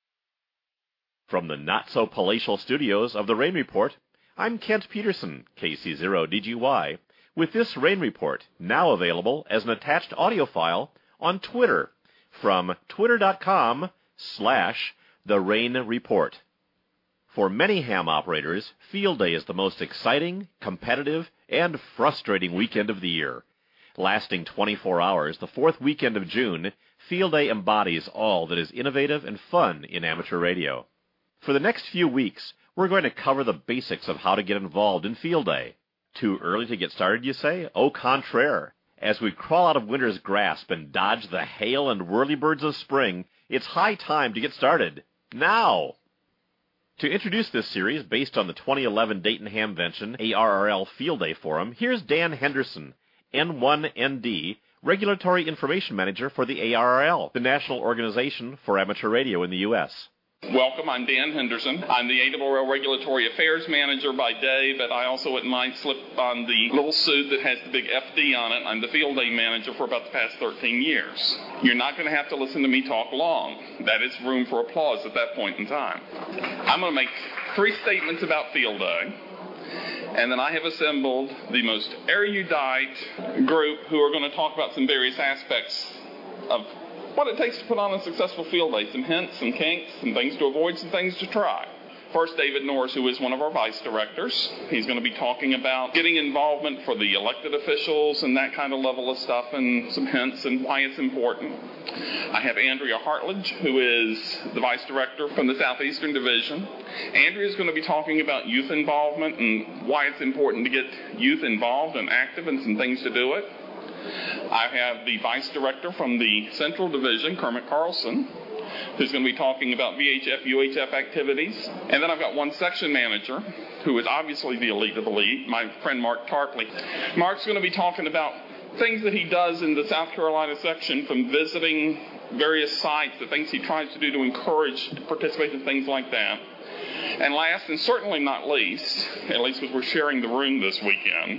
From the not-so-palatial studios of the Rain Report, I'm Kent Peterson, K C zero D G Y, with this Rain Report, now available as an attached audio file on Twitter from twitter.com slash the Rain Report. For many ham operators, Field Day is the most exciting, competitive, and frustrating weekend of the year. Lasting twenty-four hours, the fourth weekend of June, Field Day embodies all that is innovative and fun in amateur radio. For the next few weeks, we're going to cover the basics of how to get involved in Field Day. Too early to get started, you say? Au contraire. As we crawl out of winter's grasp and dodge the hail and whirlybirds of spring, it's high time to get started. Now! To introduce this series, based on the twenty eleven Dayton Hamvention A R R L Field Day Forum, here's Dan Henderson, N one N D, Regulatory Information Manager for the A R R L, the National Organization for Amateur Radio in the U S Welcome, I'm Dan Henderson. I'm the A R R L Regulatory Affairs Manager by day, but I also at night slip on the little suit that has the big F D on it. I'm the Field Day Manager for about the past thirteen years. You're not going to have to listen to me talk long. That is room for applause at that point in time. I'm going to make three statements about Field Day, and then I have assembled the most erudite group who are going to talk about some various aspects of what it takes to put on a successful field day, some hints, some kinks, some things to avoid, some things to try. First, David Norris, who is one of our vice directors. He's going to be talking about getting involvement for the elected officials and that kind of level of stuff and some hints and why it's important. I have Andrea Hartledge, who is the vice director from the Southeastern Division. Andrea is going to be talking about youth involvement and why it's important to get youth involved and active and some things to do it. I have the Vice Director from the Central Division, Kermit Carlson, who's going to be talking about V H F, U H F activities. And then I've got one section manager, who is obviously the elite of the elite, my friend Mark Tarpley. Mark's going to be talking about things that he does in the South Carolina section, from visiting various sites, the things he tries to do to encourage to participate in things like that. And last, and certainly not least, at least because we're sharing the room this weekend,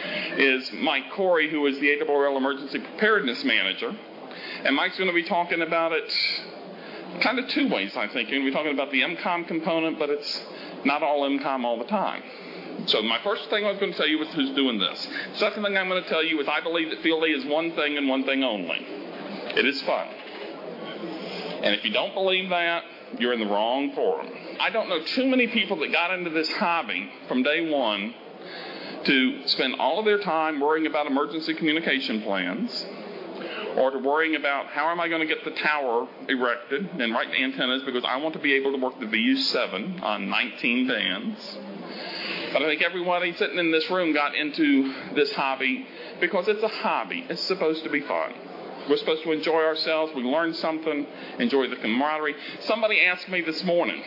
is Mike Corey, who is the A R R L Emergency Preparedness Manager. And Mike's going to be talking about it kind of two ways, I think. He's going to be talking about the M COM component, but it's not all M COM all the time. So my first thing I was going to tell you is who's doing this. Second thing I'm going to tell you is I believe that Field Day is one thing and one thing only. It is fun. And if you don't believe that, you're in the wrong forum. I don't know too many people that got into this hobby from day one to spend all of their time worrying about emergency communication plans, or to worrying about how am I going to get the tower erected and right antennas because I want to be able to work the V U seven on nineteen bands. But I think everybody sitting in this room got into this hobby because it's a hobby. It's supposed to be fun. We're supposed to enjoy ourselves. We learn something, enjoy the camaraderie. Somebody asked me this morning,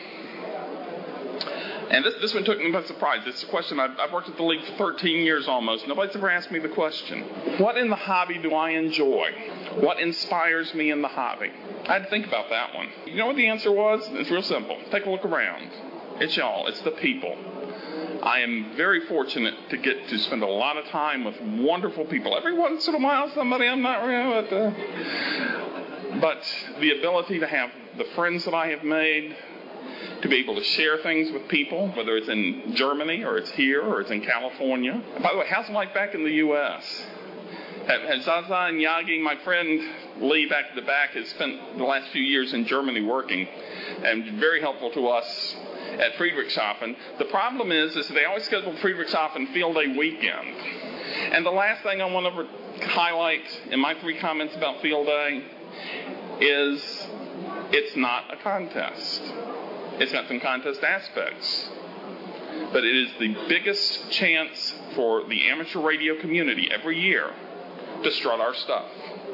and this this one took me by surprise. It's a question. I've, I've worked at the league for thirteen years almost. Nobody's ever asked me the question, what in the hobby do I enjoy? What inspires me in the hobby? I had to think about that one. You know what the answer was? It's real simple. Take a look around. It's y'all. It's the people. I am very fortunate to get to spend a lot of time with wonderful people. Every once in a while, somebody I'm not really, but, uh, but the ability to have the friends that I have made, to be able to share things with people, whether it's in Germany or it's here or it's in California. By the way, how's it like back in the U S? At Zaza and Yagi, my friend Lee back at the back has spent the last few years in Germany working and very helpful to us at Friedrichshafen. The problem is, is they always schedule Friedrichshafen Field Day weekend. And the last thing I want to highlight in my three comments about Field Day is it's not a contest. It's got some contest aspects. But it is the biggest chance for the amateur radio community every year to strut our stuff,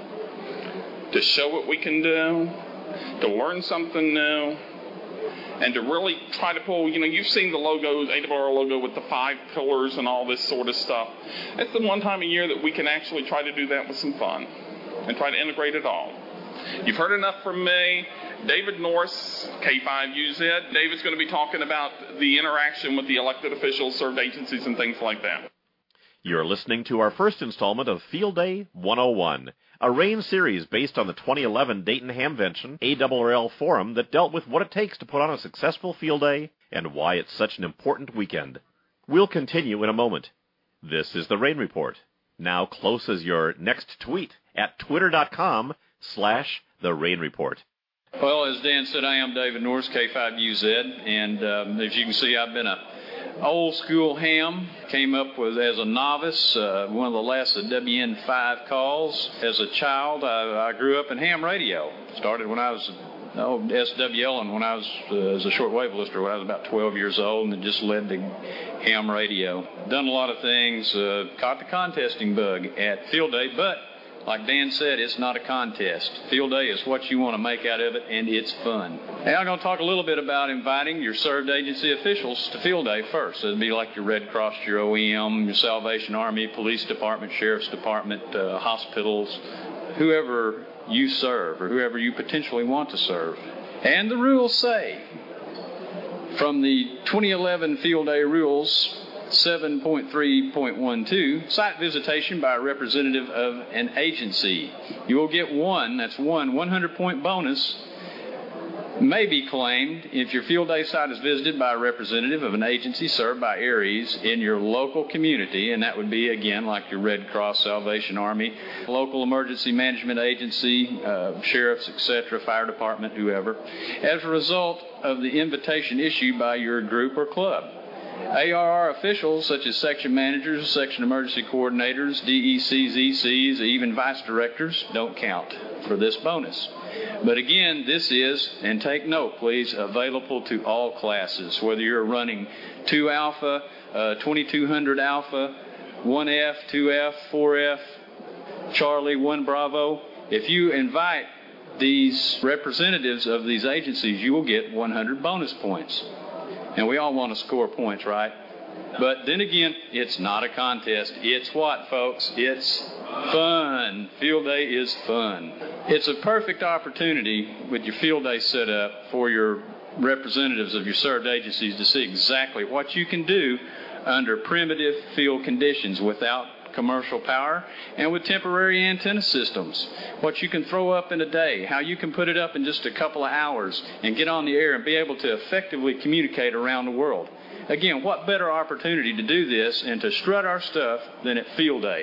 to show what we can do, to learn something new, and to really try to pull, you know, you've seen the logos, A W R logo with the five pillars and all this sort of stuff. It's the one time a year that we can actually try to do that with some fun and try to integrate it all. You've heard enough from me. David Norse, K five U Z. David's going to be talking about the interaction with the elected officials, served agencies, and things like that. You're listening to our first installment of Field Day one oh one, a RAIN series based on the twenty eleven Dayton Hamvention A W R L forum that dealt with what it takes to put on a successful field day and why it's such an important weekend. We'll continue in a moment. This is the RAIN Report. Now close as your next tweet at twitter.com slash the RAIN Report. Well, as Dan said, I am David Norse, K five U Z, and um, as you can see, I've been a old school ham. Came up with as a novice, uh, one of the last W N five calls. As a child, I, I grew up in ham radio. Started when I was oh, S W L, and when I was uh, as a shortwave listener when I was about twelve years old, and it just led to ham radio. Done a lot of things. Uh, caught the contesting bug at Field Day, but like Dan said, it's not a contest. Field Day is what you want to make out of it, and it's fun. Now I'm going to talk a little bit about inviting your served agency officials to Field Day first. It'd be like your Red Cross, your O E M, your Salvation Army, Police Department, Sheriff's Department, uh, hospitals, whoever you serve or whoever you potentially want to serve. And the rules say, from the twenty eleven Field Day rules, seven point three point twelve, site visitation by a representative of an agency. You will get one, that's one, one hundred point bonus may be claimed if your field day site is visited by a representative of an agency served by ARES in your local community, and that would be, again, like your Red Cross, Salvation Army, local emergency management agency, uh, sheriffs, et cetera, fire department, whoever, as a result of the invitation issued by your group or club. A R R officials, such as section managers, section emergency coordinators, D E Cs, E Cs, even vice directors, don't count for this bonus. But again, this is, and take note please, available to all classes, whether you're running two alpha, uh, twenty-two hundred alpha, one F, two F, four F, Charlie, one Bravo. If you invite these representatives of these agencies, you will get one hundred bonus points. And we all want to score points, right? But then again, it's not a contest. It's what, folks? It's fun. Field day is fun. It's a perfect opportunity with your field day set up for your representatives of your served agencies to see exactly what you can do under primitive field conditions without commercial power and with temporary antenna systems. What you can throw up in a day, how you can put it up in just a couple of hours and get on the air and be able to effectively communicate around the world. Again, what better opportunity to do this and to strut our stuff than at field day?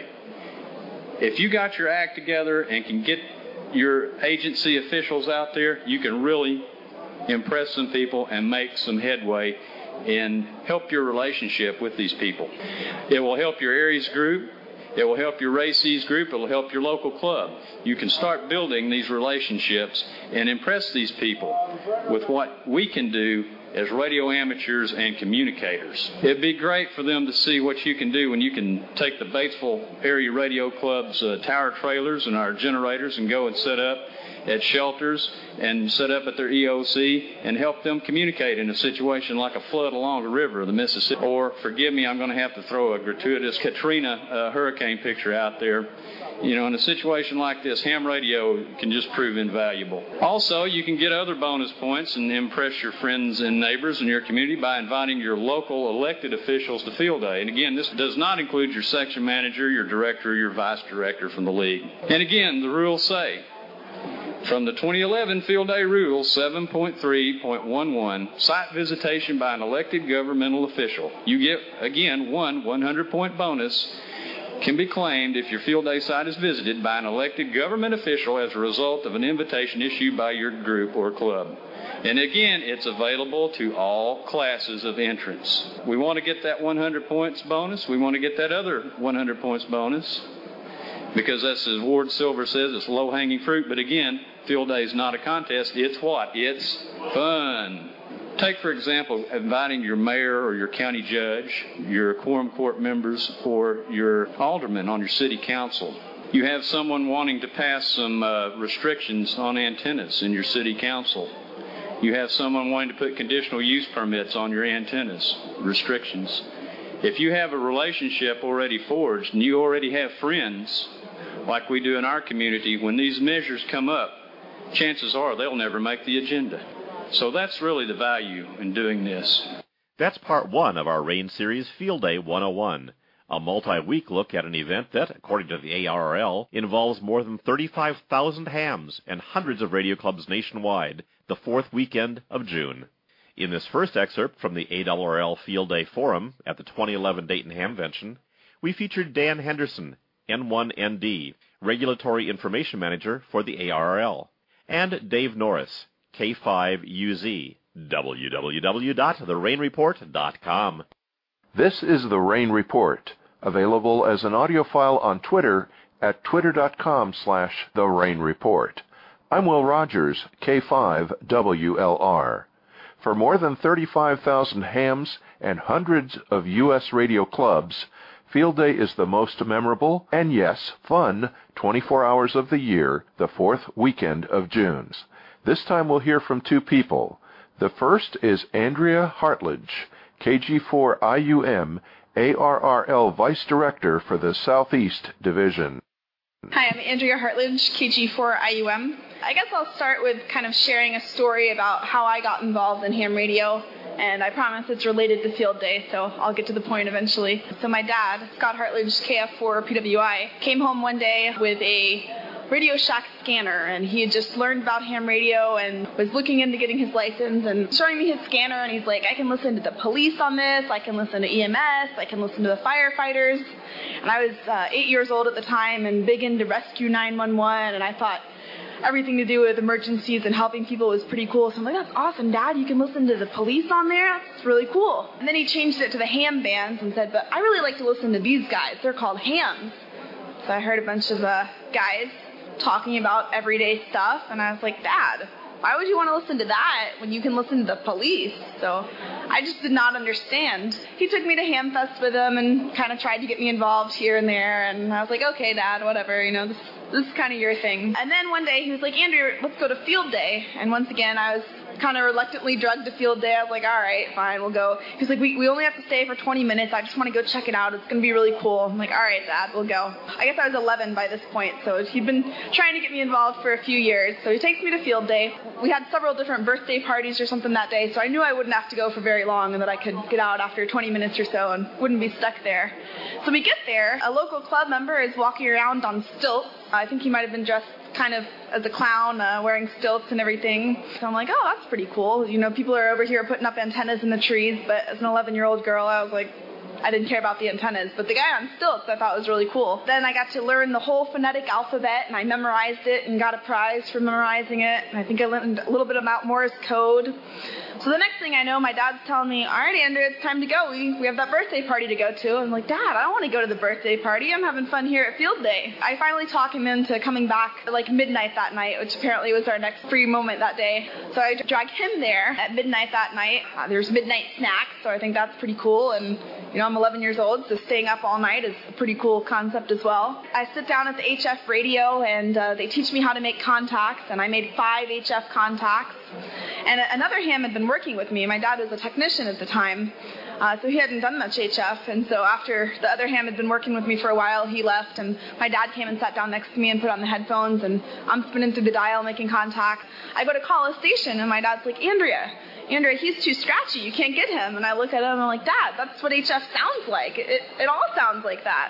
If you got your act together and can get your agency officials out there, you can really impress some people and make some headway and help your relationship with these people. It will help your ARES group. It will help your RACES group. It will help your local club. You can start building these relationships and impress these people with what we can do as radio amateurs and communicators. It'd be great for them to see what you can do when you can take the Batesville Area Radio Club's uh, tower trailers and our generators and go and set up at shelters and set up at their E O C and help them communicate in a situation like a flood along the river of the Mississippi. Or, forgive me, I'm going to have to throw a gratuitous Katrina uh, hurricane picture out there. You know, in a situation like this, ham radio can just prove invaluable. Also, you can get other bonus points and impress your friends and neighbors in your community by inviting your local elected officials to field day. And again, this does not include your section manager, your director, or your vice director from the league. And again, the rules say, from the twenty eleven Field Day Rules seven point three point eleven, site visitation by an elected governmental official. You get, again, one one hundred point bonus can be claimed if your field day site is visited by an elected government official as a result of an invitation issued by your group or club. And again, it's available to all classes of entrants. We want to get that one hundred points bonus. We want to get that other one hundred points bonus because, that's as Ward Silver says, it's low-hanging fruit. But again, field day is not a contest. It's what? It's fun. Take, for example, inviting your mayor or your county judge, your quorum court members, or your alderman on your city council. You have someone wanting to pass some uh, restrictions on antennas in your city council. You have someone wanting to put conditional use permits on your antennas, restrictions. If you have a relationship already forged and you already have friends, like we do in our community, when these measures come up, chances are they'll never make the agenda. So that's really the value in doing this. That's part one of our RAIN series Field Day one oh one, a multi-week look at an event that, according to the A R R L, involves more than thirty-five thousand hams and hundreds of radio clubs nationwide, the fourth weekend of June. In this first excerpt from the A R R L Field Day Forum at the twenty eleven Dayton Hamvention, we featured Dan Henderson, N one N D, Regulatory Information Manager for the A R R L, and Dave Norris, K five U Z, w w w dot the rain report dot com. This is the Rain Report, available as an audio file on Twitter at twitter dot com slash the rain report. I'm Will Rogers, K five W L R. For more than thirty-five thousand hams and hundreds of U S radio clubs, Field Day is the most memorable and, yes, fun twenty-four hours of the year, the fourth weekend of June. This time we'll hear from two people. The first is Andrea Hartledge, K G four I U M A R R L Vice Director for the Southeast Division. Hi, I'm Andrea Hartledge, K G four I U M. I guess I'll start with kind of sharing a story about how I got involved in ham radio, and I promise it's related to Field Day, so I'll get to the point eventually. So my dad, Scott Hartledge, K F four P W I, came home one day with a Radio Shack scanner, and he had just learned about ham radio and was looking into getting his license and showing me his scanner, and he's like, I can listen to the police on this, I can listen to E M S, I can listen to the firefighters. And I was uh, eight years old at the time and big into Rescue nine one one, and I thought everything to do with emergencies and helping people was pretty cool. So I'm like, that's awesome, Dad, you can listen to the police on there? That's really cool. And then he changed it to the ham bands and said, but I really like to listen to these guys, they're called hams. So I heard a bunch of uh, guys talking about everyday stuff, and I was like, Dad, why would you want to listen to that when you can listen to the police? So I just did not understand. He took me to Hamfest with him and kind of tried to get me involved here and there, and I was like, okay, Dad, whatever, you know, this, this is kind of your thing. And then one day he was like, Andrew, let's go to Field Day. And once again, I was kind of reluctantly drugged to Field Day. I was like, all right, fine, we'll go. He was like, we, we only have to stay for twenty minutes. I just want to go check it out. It's going to be really cool. I'm like, all right, Dad, we'll go. I guess I was eleven by this point, so he'd been trying to get me involved for a few years. So he takes me to Field Day. We had several different birthday parties or something that day, so I knew I wouldn't have to go for very long and that I could get out after twenty minutes or so and wouldn't be stuck there. So we get there. A local club member is walking around on stilts. I think he might have been dressed kind of as a clown, uh, wearing stilts and everything. So I'm like, oh, that's pretty cool. You know, people are over here putting up antennas in the trees, but as an eleven-year-old girl, I was like, I didn't care about the antennas. But the guy on stilts I thought was really cool. Then I got to learn the whole phonetic alphabet, and I memorized it and got a prize for memorizing it. And I think I learned a little bit about Morse code. So the next thing I know, my dad's telling me, all right, Andrew, it's time to go. We we have that birthday party to go to. I'm like, Dad, I don't want to go to the birthday party. I'm having fun here at Field Day. I finally talk him into coming back at like midnight that night, which apparently was our next free moment that day. So I drag him there at midnight that night. Uh, there's midnight snacks, so I think that's pretty cool. And, you know, I'm eleven years old, so staying up all night is a pretty cool concept as well. I sit down at the H F radio, and uh, they teach me how to make contacts, and I made five H F contacts. And another ham had been working with me. My dad was a technician at the time, uh, so he hadn't done much H F. And so after the other ham had been working with me for a while, he left, and my dad came and sat down next to me and put on the headphones, and I'm spinning through the dial making contacts. I go to call a station, and my dad's like, Andrea, Andrea, he's too scratchy. You can't get him. And I look at him, and I'm like, Dad, that's what H F sounds like. It, it all sounds like that.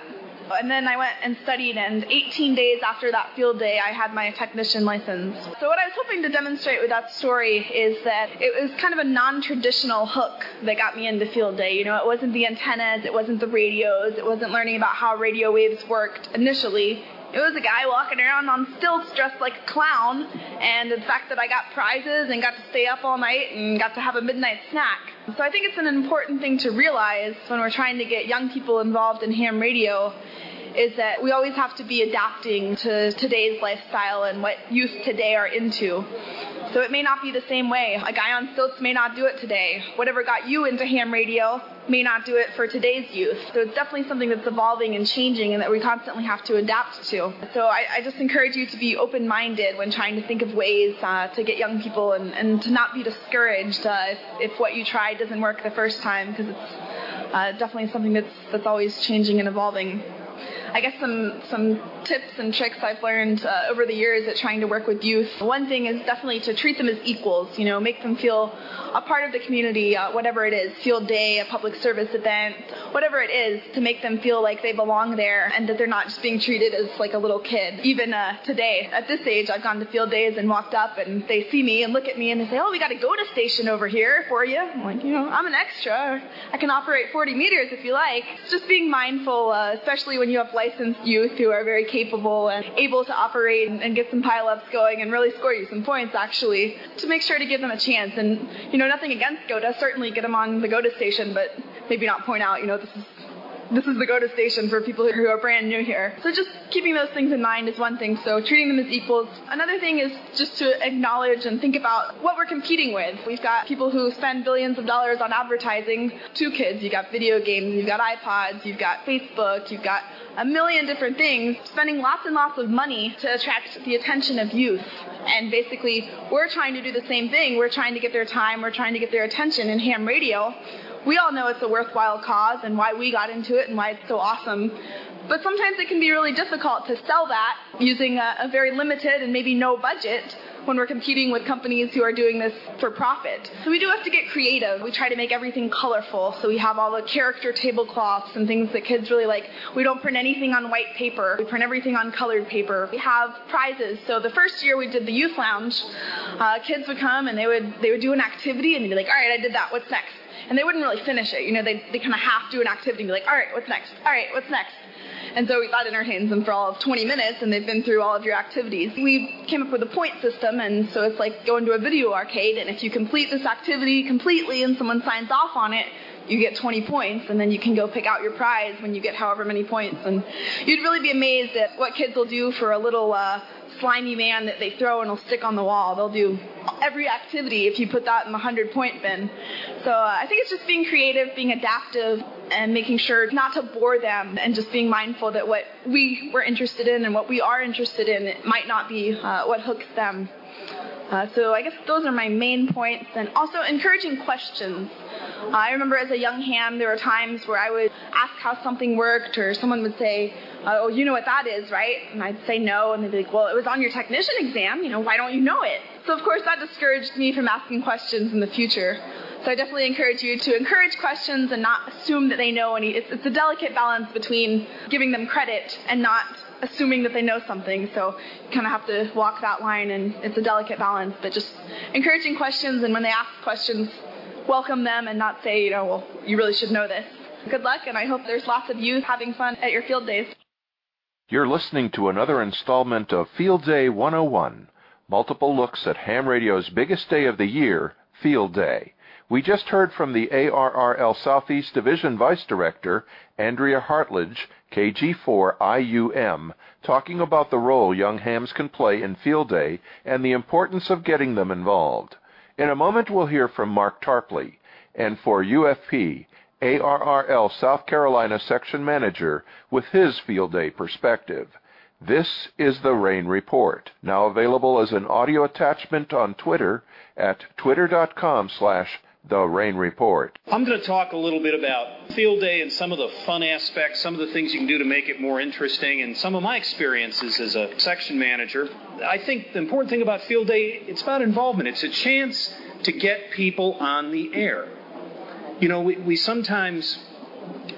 And then I went and studied, and eighteen days after that field day, I had my technician license. So what I was hoping to demonstrate with that story is that it was kind of a non-traditional hook that got me into field day. You know, it wasn't the antennas, it wasn't the radios, it wasn't learning about how radio waves worked initially. It was a guy walking around on stilts dressed like a clown, and the fact that I got prizes and got to stay up all night and got to have a midnight snack. So I think it's an important thing to realize when we're trying to get young people involved in ham radio is that we always have to be adapting to today's lifestyle and what youth today are into. So it may not be the same way. A guy on stilts may not do it today. Whatever got you into ham radio may not do it for today's youth. So it's definitely something that's evolving and changing and that we constantly have to adapt to. So I, I just encourage you to be open-minded when trying to think of ways uh, to get young people and, and to not be discouraged uh, if, if what you tried doesn't work the first time, because it's uh, definitely something that's, that's always changing and evolving. I guess some some tips and tricks I've learned uh, over the years at trying to work with youth. One thing is definitely to treat them as equals, you know, make them feel a part of the community, uh, whatever it is, field day, a public service event, whatever it is, to make them feel like they belong there and that they're not just being treated as like a little kid. Even uh, today, at this age, I've gone to field days and walked up and they see me and look at me and they say, oh, we got a GOTA station over here for you. I'm like, you know, I'm an extra. I can operate forty meters if you like. It's just being mindful, uh, especially when you have licensed youth who are very capable and able to operate and, and get some pile-ups going and really score you some points, actually, to make sure to give them a chance. And, you know, nothing against GOTA. Certainly get them on the GOTA station, but maybe not point out, you know, this is this is the GOTA station for people who are brand new here. So just keeping those things in mind is one thing. So treating them as equals. Another thing is just to acknowledge and think about what we're competing with. We've got people who spend billions of dollars on advertising to kids. You've got video games, you've got iPods, you've got Facebook, you've got a million different things, spending lots and lots of money to attract the attention of youth. And basically, we're trying to do the same thing. We're trying to get their time. We're trying to get their attention in ham radio. We all know it's a worthwhile cause and why we got into it and why it's so awesome. But sometimes it can be really difficult to sell that using a, a very limited and maybe no budget when we're competing with companies who are doing this for profit. So we do have to get creative. We try to make everything colorful. So we have all the character tablecloths and things that kids really like. We don't print anything on white paper. We print everything on colored paper. We have prizes. So the first year we did the youth lounge, uh, kids would come and they would they would do an activity and they'd be like, all right, I did that. What's next? And they wouldn't really finish it. You know, they they kind of half do an activity and be like, all right, what's next? All right, what's next? And so that entertains them for all of twenty minutes, and they've been through all of your activities. We came up with a point system, and so it's like going to a video arcade, and if you complete this activity completely and someone signs off on it, you get twenty points, and then you can go pick out your prize when you get however many points. And you'd really be amazed at what kids will do for a little uh, slimy man that they throw and will stick on the wall. They'll do every activity if you put that in the hundred-point bin. So uh, I think it's just being creative, being adaptive, and making sure not to bore them, and just being mindful that what we were interested in and what we are interested in, it might not be uh, what hooks them. Uh, so I guess those are my main points. And also encouraging questions. Uh, I remember as a young ham, there were times where I would ask how something worked, or someone would say, oh, you know what that is, right? And I'd say no, and they'd be like, well, it was on your technician exam, you know, why don't you know it? So of course that discouraged me from asking questions in the future. So I definitely encourage you to encourage questions and not assume that they know any. It's, it's a delicate balance between giving them credit and not assuming that they know something. So you kind of have to walk that line, and it's a delicate balance. But just encouraging questions, and when they ask questions, welcome them and not say, you know, well, you really should know this. Good luck, and I hope there's lots of youth having fun at your field days. You're listening to another installment of Field Day one oh one, multiple looks at ham radio's biggest day of the year, Field Day. We just heard from the A R R L Southeast Division Vice Director, Andrea Hartledge, K G four I U M, talking about the role young hams can play in Field Day and the importance of getting them involved. In a moment, we'll hear from Mark Tarpley, and for U F P, A R R L South Carolina Section Manager, with his Field Day perspective. This is the Rain Report, now available as an audio attachment on Twitter at twitter.com slash The Rain Report. I'm going to talk a little bit about Field Day and some of the fun aspects, some of the things you can do to make it more interesting, and some of my experiences as a section manager. I think the important thing about Field Day, it's about involvement. It's a chance to get people on the air. You know, we, we sometimes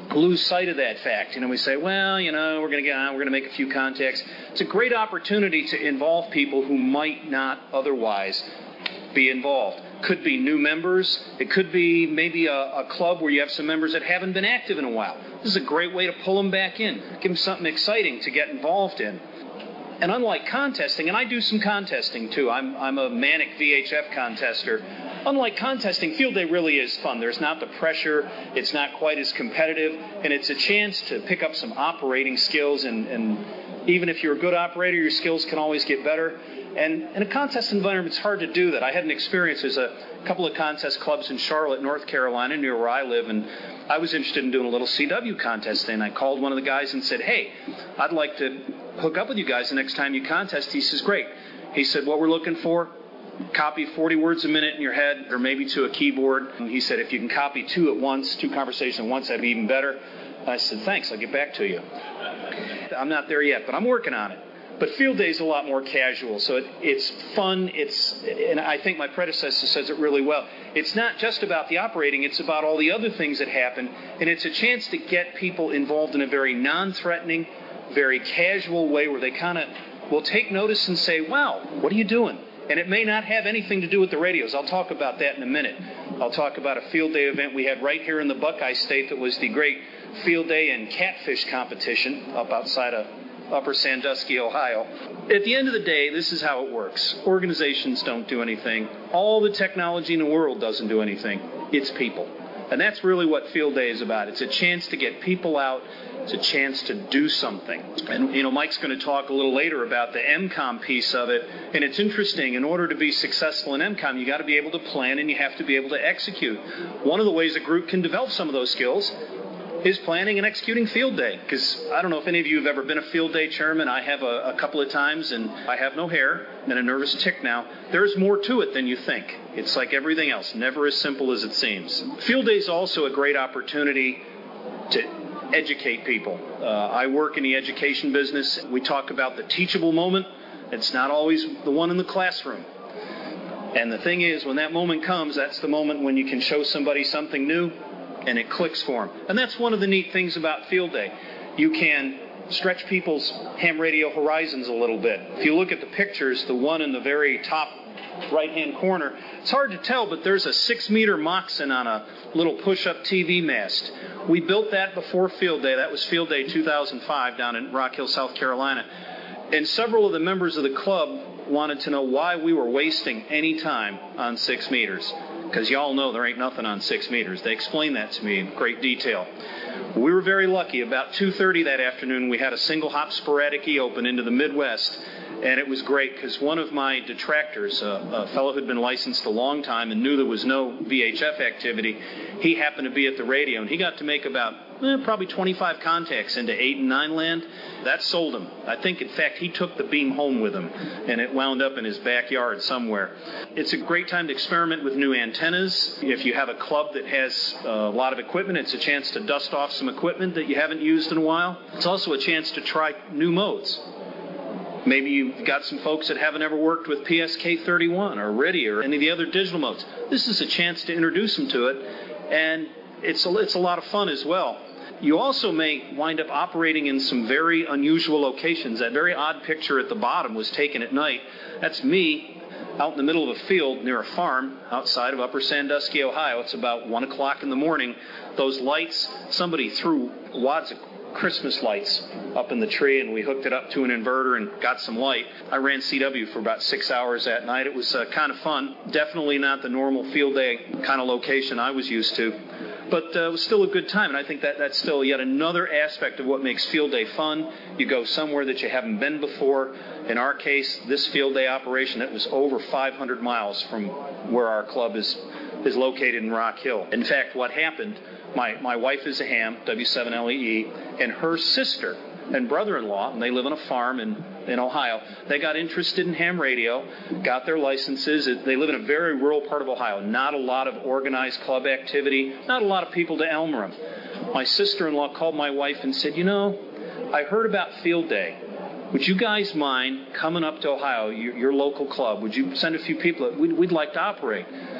lose sight of that fact. You know, we say, well, you know, we're going to get on, we're going to make a few contacts. It's a great opportunity to involve people who might not otherwise be involved. Could be new members. It could be maybe a, a club where you have some members that haven't been active in a while. This is a great way to pull them back in, give them something exciting to get involved in. And unlike contesting, and I do some contesting too, I'm, I'm a manic V H F contester. Unlike contesting, field day really is fun. There's not the pressure, it's not quite as competitive, and it's a chance to pick up some operating skills, and, and even if you're a good operator, your skills can always get better. And in a contest environment, it's hard to do that. I had an experience. There's a couple of contest clubs in Charlotte, North Carolina, near where I live, and I was interested in doing a little C W contest, and I called one of the guys and said, hey, I'd like to hook up with you guys the next time you contest. He says, great. He said, what we're looking for, copy forty words a minute in your head, or maybe to a keyboard. And he said, if you can copy two at once, two conversations at once, that'd be even better. I said, thanks, I'll get back to you. I'm not there yet, but I'm working on it. But field day is a lot more casual, so it, it's fun. It's, and I think my predecessor says it really well. It's not just about the operating, it's about all the other things that happen, and it's a chance to get people involved in a very non-threatening, very casual way where they kind of will take notice and say, wow, what are you doing? And it may not have anything to do with the radios. I'll talk about that in a minute. I'll talk about a field day event we had right here in the Buckeye State that was the great field day and catfish competition up outside of Upper Sandusky, Ohio. At the end of the day, this is how it works. Organizations don't do anything. All the technology in the world doesn't do anything. It's people. And that's really what field day is about. It's a chance to get people out. It's a chance to do something. And, you know, Mike's going to talk a little later about the M COM piece of it. And it's interesting. In order to be successful in M COM, you got to be able to plan and you have to be able to execute. One of the ways a group can develop some of those skills is planning and executing field day. Because I don't know if any of you have ever been a field day chairman. I have a, a couple of times, and I have no hair and a nervous tick now. There's more to it than you think. It's like everything else, never as simple as it seems. Field day is also a great opportunity to educate people. Uh, I work in the education business. We talk about the teachable moment. It's not always the one in the classroom. And the thing is, when that moment comes, that's the moment when you can show somebody something new and it clicks for them. And that's one of the neat things about field day. You can stretch people's ham radio horizons a little bit. If you look at the pictures, the one in the very top right-hand corner, it's hard to tell, but there's a six-meter Moxon on a little push-up T V mast. We built that before field day. That was field day two thousand five down in Rock Hill, South Carolina. And several of the members of the club wanted to know why we were wasting any time on six meters. Because y'all know there ain't nothing on six meters. They explained that to me in great detail. We were very lucky. About two thirty that afternoon, we had a single hop sporadic E open into the Midwest. And it was great because one of my detractors, a, a fellow who had been licensed a long time and knew there was no V H F activity, he happened to be at the radio. And he got to make about eh, probably twenty-five contacts into eight and nine land. That sold him. I think, in fact, he took the beam home with him, and it wound up in his backyard somewhere. It's a great time to experiment with new antennas. If you have a club that has a lot of equipment, it's a chance to dust off some equipment that you haven't used in a while. It's also a chance to try new modes. Maybe you've got some folks that haven't ever worked with P S K thirty-one or RIDI or any of the other digital modes. This is a chance to introduce them to it, and it's a, it's a lot of fun as well. You also may wind up operating in some very unusual locations. That very odd picture at the bottom was taken at night. That's me out in the middle of a field near a farm outside of Upper Sandusky, Ohio. It's about one o'clock in the morning. Those lights, somebody threw wads of Christmas lights up in the tree, and we hooked it up to an inverter and got some light. I ran C W for about six hours that night. It was uh, kind of fun. Definitely not the normal field day kind of location I was used to, but uh, it was still a good time, and I think that that's still yet another aspect of what makes field day fun. You go somewhere that you haven't been before. In our case, this field day operation, it was over five hundred miles from where our club is is located in Rock Hill. In fact, what happened, my, my wife is a ham, W seven L E E, and her sister and brother-in-law, and they live on a farm in, in Ohio, they got interested in ham radio, got their licenses. They live in a very rural part of Ohio, not a lot of organized club activity, not a lot of people to Elmer them. My sister-in-law called my wife and said, you know, I heard about field day. Would you guys mind coming up to Ohio, your, your local club? Would you send a few people? We'd, we'd like to operate.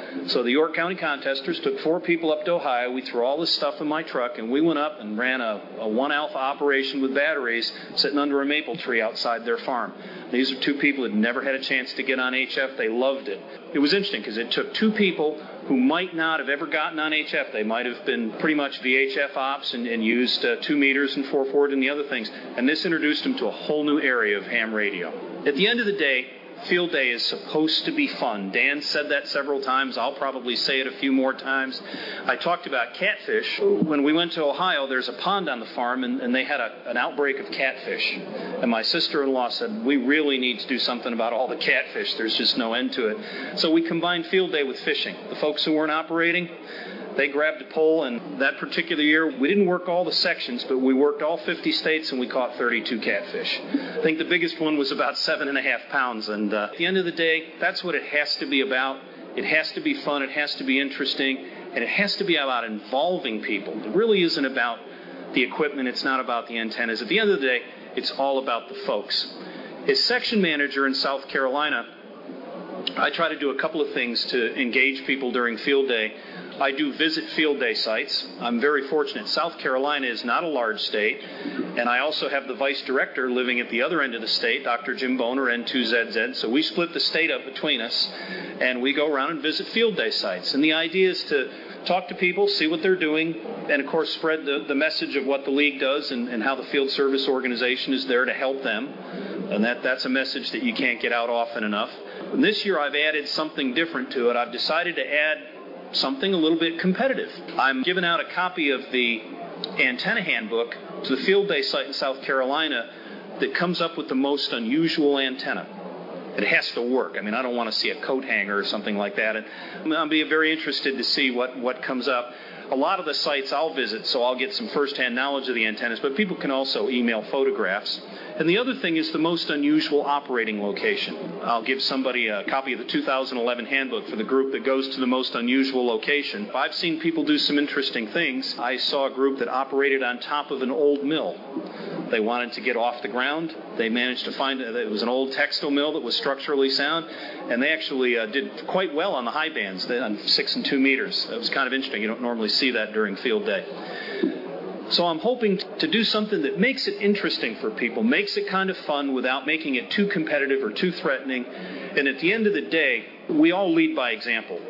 So the York County Contesters took four people up to Ohio. We threw all this stuff in my truck, and we went up and ran a, a one alpha operation with batteries sitting under a maple tree outside their farm. These are two people who had never had a chance to get on H F. They loved it. It was interesting because it took two people who might not have ever gotten on H F. They might have been pretty much V H F ops and, and used uh, two meters and four forward and the other things. And this introduced them to a whole new area of ham radio. At the end of the day, Field Day is supposed to be fun. Dan said that several times. I'll probably say it a few more times. I talked about catfish. When we went to Ohio, there's a pond on the farm, and, and they had a, an outbreak of catfish. And my sister-in-law said, we really need to do something about all the catfish. There's just no end to it. So we combined Field Day with fishing. The folks who weren't operating, they grabbed a pole, and that particular year, we didn't work all the sections, but we worked all fifty states, and we caught thirty-two catfish. I think the biggest one was about seven and a half pounds, and uh, at the end of the day, that's what it has to be about. It has to be fun, it has to be interesting, and it has to be about involving people. It really isn't about the equipment, it's not about the antennas. At the end of the day, it's all about the folks. As section manager in South Carolina, I try to do a couple of things to engage people during Field Day. I do visit Field Day sites. I'm very fortunate. South Carolina is not a large state, and I also have the vice director living at the other end of the state, Doctor Jim Boner, N two Z Z. So we split the state up between us, and we go around and visit Field Day sites. And the idea is to talk to people, see what they're doing, and, of course, spread the, the message of what the league does and, and how the field service organization is there to help them. And that, that's a message that you can't get out often enough. And this year I've added something different to it. I've decided to add something a little bit competitive. I'm giving out a copy of the antenna handbook to the Field Day site in South Carolina that comes up with the most unusual antenna. It has to work. I mean, I don't want to see a coat hanger or something like that. And I'll be very interested to see what, what comes up. A lot of the sites I'll visit, so I'll get some first-hand knowledge of the antennas, but people can also email photographs. And the other thing is the most unusual operating location. I'll give somebody a copy of the two thousand eleven handbook for the group that goes to the most unusual location. I've seen people do some interesting things. I saw a group that operated on top of an old mill. They wanted to get off the ground. They managed to find it. It was an old textile mill that was structurally sound, and they actually uh, did quite well on the high bands, on six and two meters. It was kind of interesting. You don't normally see that during Field Day. So I'm hoping to do something that makes it interesting for people, makes it kind of fun without making it too competitive or too threatening. And at the end of the day, we all lead by example.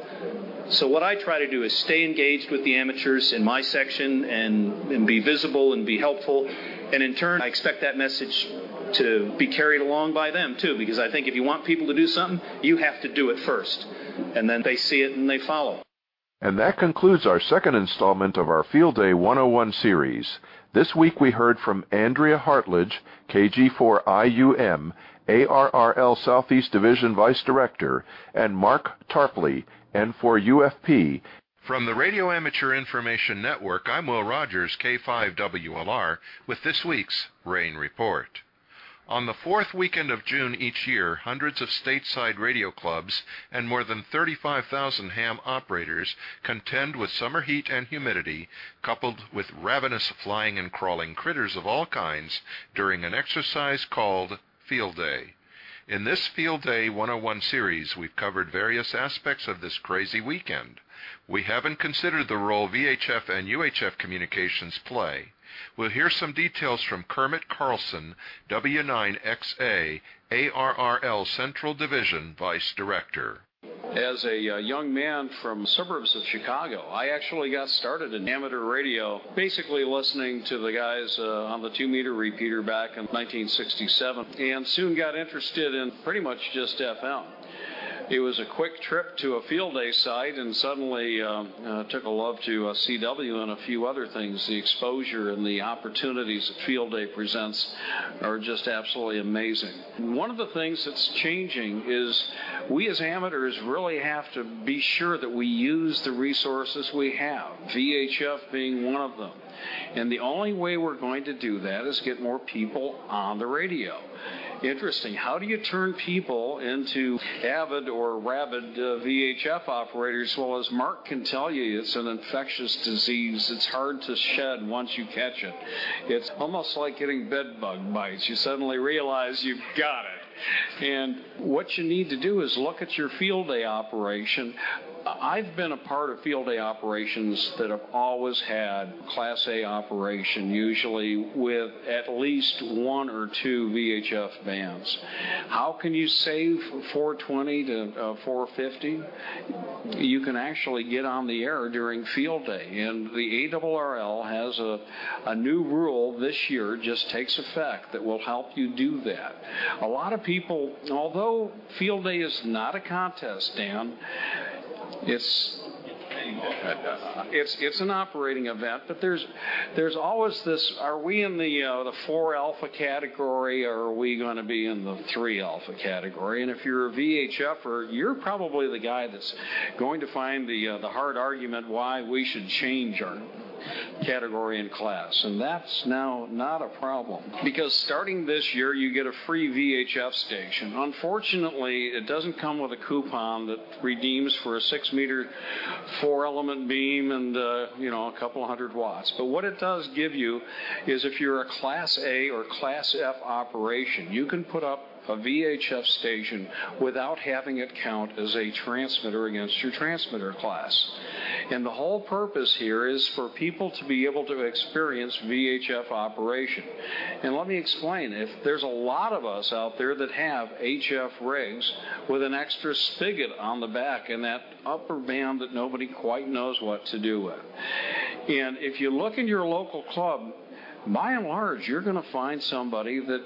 So what I try to do is stay engaged with the amateurs in my section and, and be visible and be helpful. And in turn, I expect that message to be carried along by them, too, because I think if you want people to do something, you have to do it first. And then they see it and they follow. And that concludes our second installment of our Field Day one oh one series. This week we heard from Andrea Hartledge, K G four I U M, A R R L Southeast Division Vice Director, and Mark Tarpley, N four U F P. From the Radio Amateur Information Network, I'm Will Rogers, K five W L R, with this week's Rain Report. On the fourth weekend of June each year, hundreds of stateside radio clubs and more than thirty-five thousand ham operators contend with summer heat and humidity, coupled with ravenous flying and crawling critters of all kinds, during an exercise called Field Day. In this Field Day one oh one series, we've covered various aspects of this crazy weekend. We haven't considered the role V H F and U H F communications play. We'll hear some details from Kermit Carlson, W nine X A, A R R L Central Division Vice Director. As a uh, young man from suburbs of Chicago, I actually got started in amateur radio, basically listening to the guys uh, on the two-meter repeater back in nineteen sixty-seven, and soon got interested in pretty much just F M. It was a quick trip to a Field Day site, and suddenly uh, uh, took a love to uh, C W and a few other things. The exposure and the opportunities that Field Day presents are just absolutely amazing. One of the things that's changing is we as amateurs really have to be sure that we use the resources we have, V H F being one of them. And the only way we're going to do that is get more people on the radio. Interesting. How do you turn people into avid or rabid uh, V H F operators? Well, as Mark can tell you, it's an infectious disease. It's hard to shed once you catch it. It's almost like getting bed bug bites. You suddenly realize you've got it. And what you need to do is look at your Field Day operation, I've been a part of field day operations that have always had Class A operation, usually with at least one or two V H F bands. How can you save four twenty to uh, four fifty? You can actually get on the air during field day, and the A R R L has a, a new rule this year, just takes effect, that will help you do that. A lot of people, although field day is not a contest, Dan, It's it's it's an operating event, but there's there's always this: are we in the uh, the four alpha category, or are we going to be in the three alpha category? And if you're a V H F-er, you're probably the guy that's going to find the uh, the hard argument why we should change our category and class, and that's now not a problem, because starting this year you get a free V H F station. Unfortunately, it doesn't come with a coupon that redeems for a six meter four element beam and uh, you know a couple hundred watts, but what it does give you is, if you're a Class A or Class F operation, you can put up a V H F station without having it count as a transmitter against your transmitter class. And the whole purpose here is for people to be able to experience V H F operation. And let me explain. If there's a lot of us out there that have H F rigs with an extra spigot on the back and that upper band that nobody quite knows what to do with. And if you look in your local club, by and large, you're going to find somebody that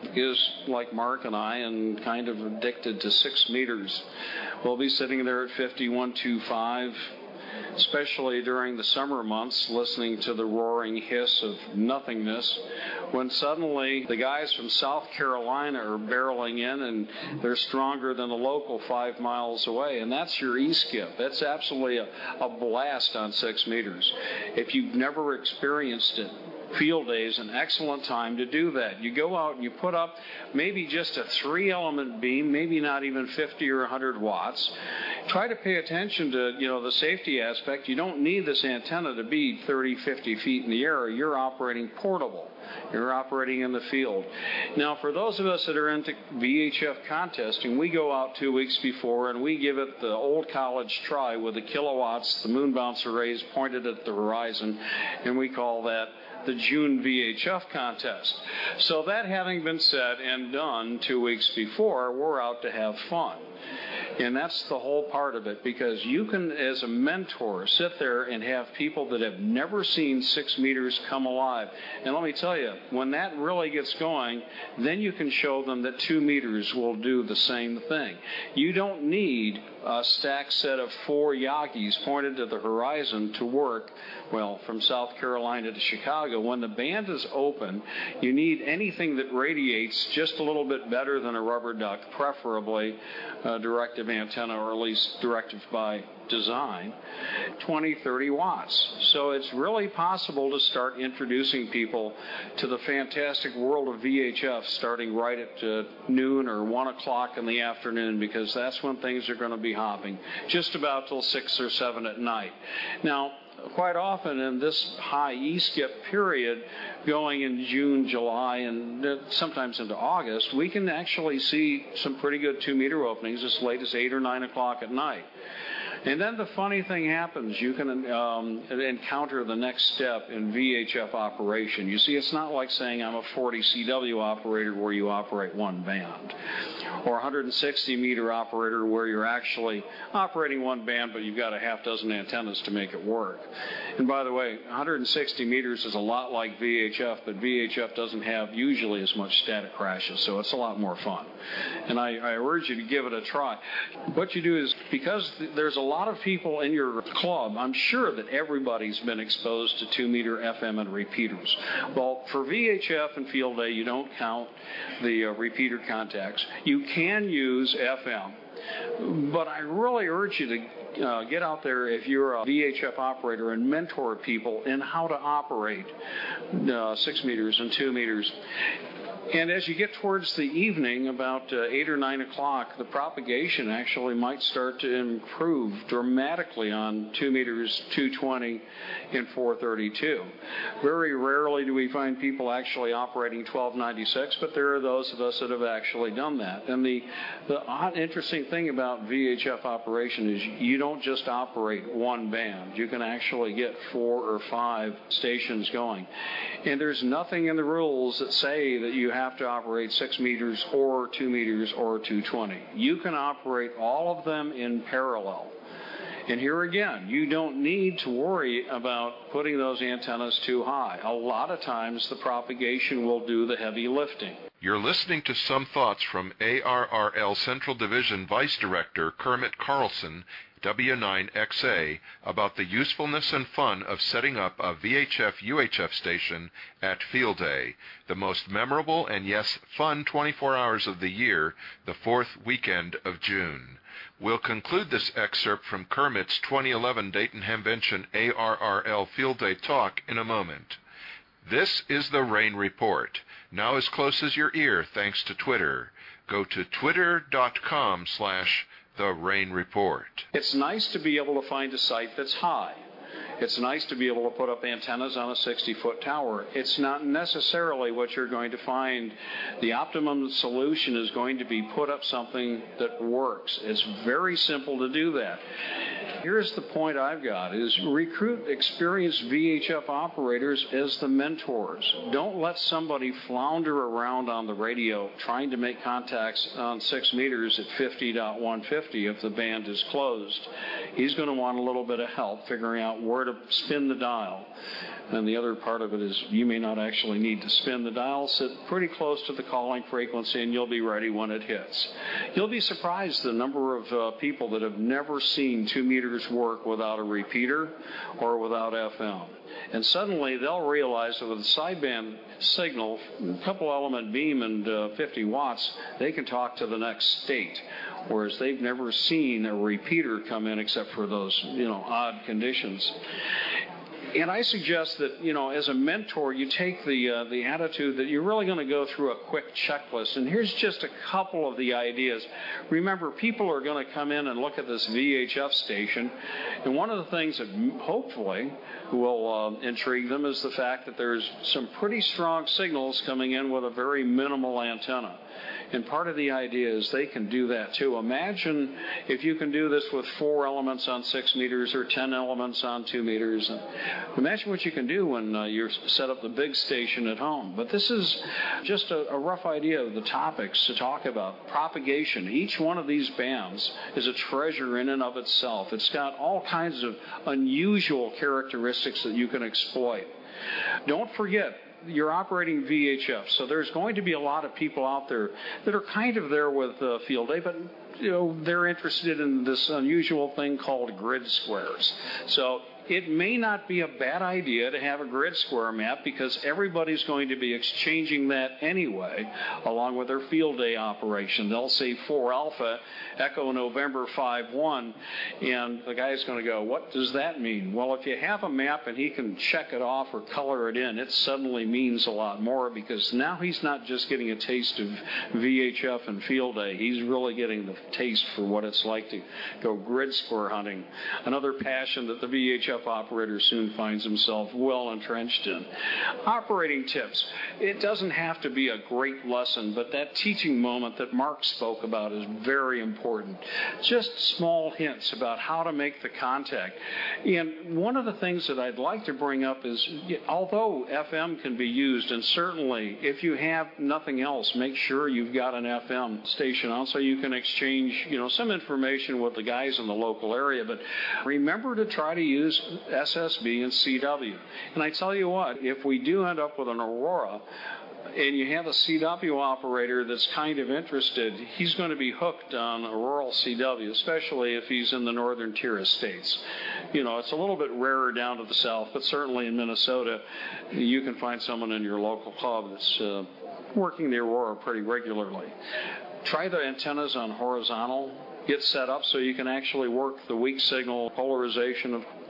is like Mark and I and kind of addicted to six meters. We'll be sitting there at fifty-one twenty-five, especially during the summer months, listening to the roaring hiss of nothingness, when suddenly the guys from South Carolina are barreling in, and they're stronger than the local five miles away, and that's your E-skip. That's absolutely a, a blast on six meters. If you've never experienced it, field day is an excellent time to do that. You go out and you put up maybe just a three-element beam, maybe not even fifty or one hundred watts. Try to pay attention to, you know, the safety aspect. You don't need this antenna to be thirty, fifty feet in the air. You're operating portable. You're operating in the field. Now, for those of us that are into V H F contesting, we go out two weeks before and we give it the old college try with the kilowatts, the moon bounce arrays pointed at the horizon, and we call that the June V H F contest. So that having been said and done two weeks before, we're out to have fun. And that's the whole part of it, because you can, as a mentor, sit there and have people that have never seen six meters come alive. And let me tell you, when that really gets going, then you can show them that two meters will do the same thing. You don't need a stacked set of four Yagis pointed to the horizon to work, well, from South Carolina to Chicago. When the band is open, you need anything that radiates just a little bit better than a rubber duck, preferably a directive antenna, or at least directive by design, twenty, thirty watts. So it's really possible to start introducing people to the fantastic world of V H F starting right at uh, noon or one o'clock in the afternoon, because that's when things are going to be hopping, just about till six or seven at night. Now, quite often in this high E-skip period, going in June, July, and sometimes into August, we can actually see some pretty good two-meter openings as late as eight or nine o'clock at night. And then the funny thing happens. You can um, encounter the next step in V H F operation. You see, it's not like saying I'm a forty C W operator where you operate one band, or a one hundred sixty meter operator where you're actually operating one band, but you've got a half dozen antennas to make it work. And by the way, one hundred sixty meters is a lot like V H F, but V H F doesn't have usually as much static crashes, so it's a lot more fun. And I, I urge you to give it a try. What you do is, because there's a lot of people in your club, I'm sure that everybody's been exposed to two meter F M and repeaters. Well, for V H F and field day, you don't count the uh, repeater contacts. You can use F M, but I really urge you to uh, get out there if you're a V H F operator and mentor people in how to operate uh, six meters and two meters. And as you get towards the evening, about uh, eight or nine o'clock, the propagation actually might start to improve dramatically on two meters, two twenty, and four thirty-two. Very rarely do we find people actually operating twelve ninety-six, but there are those of us that have actually done that. And the, the interesting thing about V H F operation is you don't just operate one band. You can actually get four or five stations going. And there's nothing in the rules that say that you have to operate six meters or two meters or two twenty. You can operate all of them in parallel. And here again, you don't need to worry about putting those antennas too high. A lot of times the propagation will do the heavy lifting. You're listening to some thoughts from A R R L Central Division Vice Director Kermit Carlson, W nine X A, about the usefulness and fun of setting up a V H F U H F station at Field Day, the most memorable and yes, fun twenty-four hours of the year, the fourth weekend of June. We'll conclude this excerpt from Kermit's twenty eleven Dayton Hamvention A R R L Field Day talk in a moment. This is the Rain Report, now as close as your ear thanks to Twitter. Go to twitter.com slash the Rain Report. It's nice to be able to find a site that's high. It's nice to be able to put up antennas on a sixty-foot tower. It's not necessarily what you're going to find. The optimum solution is going to be put up something that works. It's very simple to do that. Here's the point I've got, is recruit experienced V H F operators as the mentors. Don't let somebody flounder around on the radio trying to make contacts on six meters at fifty point one fifty if the band is closed. He's going to want a little bit of help figuring out where to spin the dial. And the other part of it is you may not actually need to spin the dial. Sit pretty close to the calling frequency and you'll be ready when it hits. You'll be surprised the number of uh, people that have never seen two meters work without a repeater or without F M. And suddenly they'll realize that with a sideband signal, a couple element beam and uh, fifty watts, they can talk to the next state. Whereas they've never seen a repeater come in except for those, you know, odd conditions. And I suggest that, you know, as a mentor, you take the uh, the attitude that you're really going to go through a quick checklist. And here's just a couple of the ideas. Remember, people are going to come in and look at this V H F station. And one of the things that hopefully will uh, intrigue them is the fact that there's some pretty strong signals coming in with a very minimal antenna. And part of the idea is they can do that too. Imagine if you can do this with four elements on six meters or ten elements on two meters. And imagine what you can do when uh, you set up the big station at home. But this is just a, a rough idea of the topics to talk about. Propagation. Each one of these bands is a treasure in and of itself. It's got all kinds of unusual characteristics that you can exploit. Don't forget, you're operating V H F, so there's going to be a lot of people out there that are kind of there with uh, Field Day, but you know they're interested in this unusual thing called grid squares. So it may not be a bad idea to have a grid square map because everybody's going to be exchanging that anyway, along with their Field Day operation. They'll say four Alpha, Echo November five one, and the guy's going to go, what does that mean? Well, if you have a map and he can check it off or color it in, it suddenly means a lot more because now he's not just getting a taste of V H F and Field Day. He's really getting the taste for what it's like to go grid square hunting, another passion that the V H F operator soon finds himself well entrenched in. Operating tips. It doesn't have to be a great lesson, but that teaching moment that Mark spoke about is very important. Just small hints about how to make the contact. And one of the things that I'd like to bring up is, although F M can be used, and certainly if you have nothing else, make sure you've got an F M station on so you can exchange, you know, some information with the guys in the local area. But remember to try to use S S B and C W. And I tell you what, if we do end up with an Aurora, and you have a C W operator that's kind of interested, he's going to be hooked on a rural C W, especially if he's in the northern tier of states. You know, it's a little bit rarer down to the south, but certainly in Minnesota, you can find someone in your local club that's uh, working the Aurora pretty regularly. Try the antennas on horizontal. Get set up so you can actually work the weak signal polarization of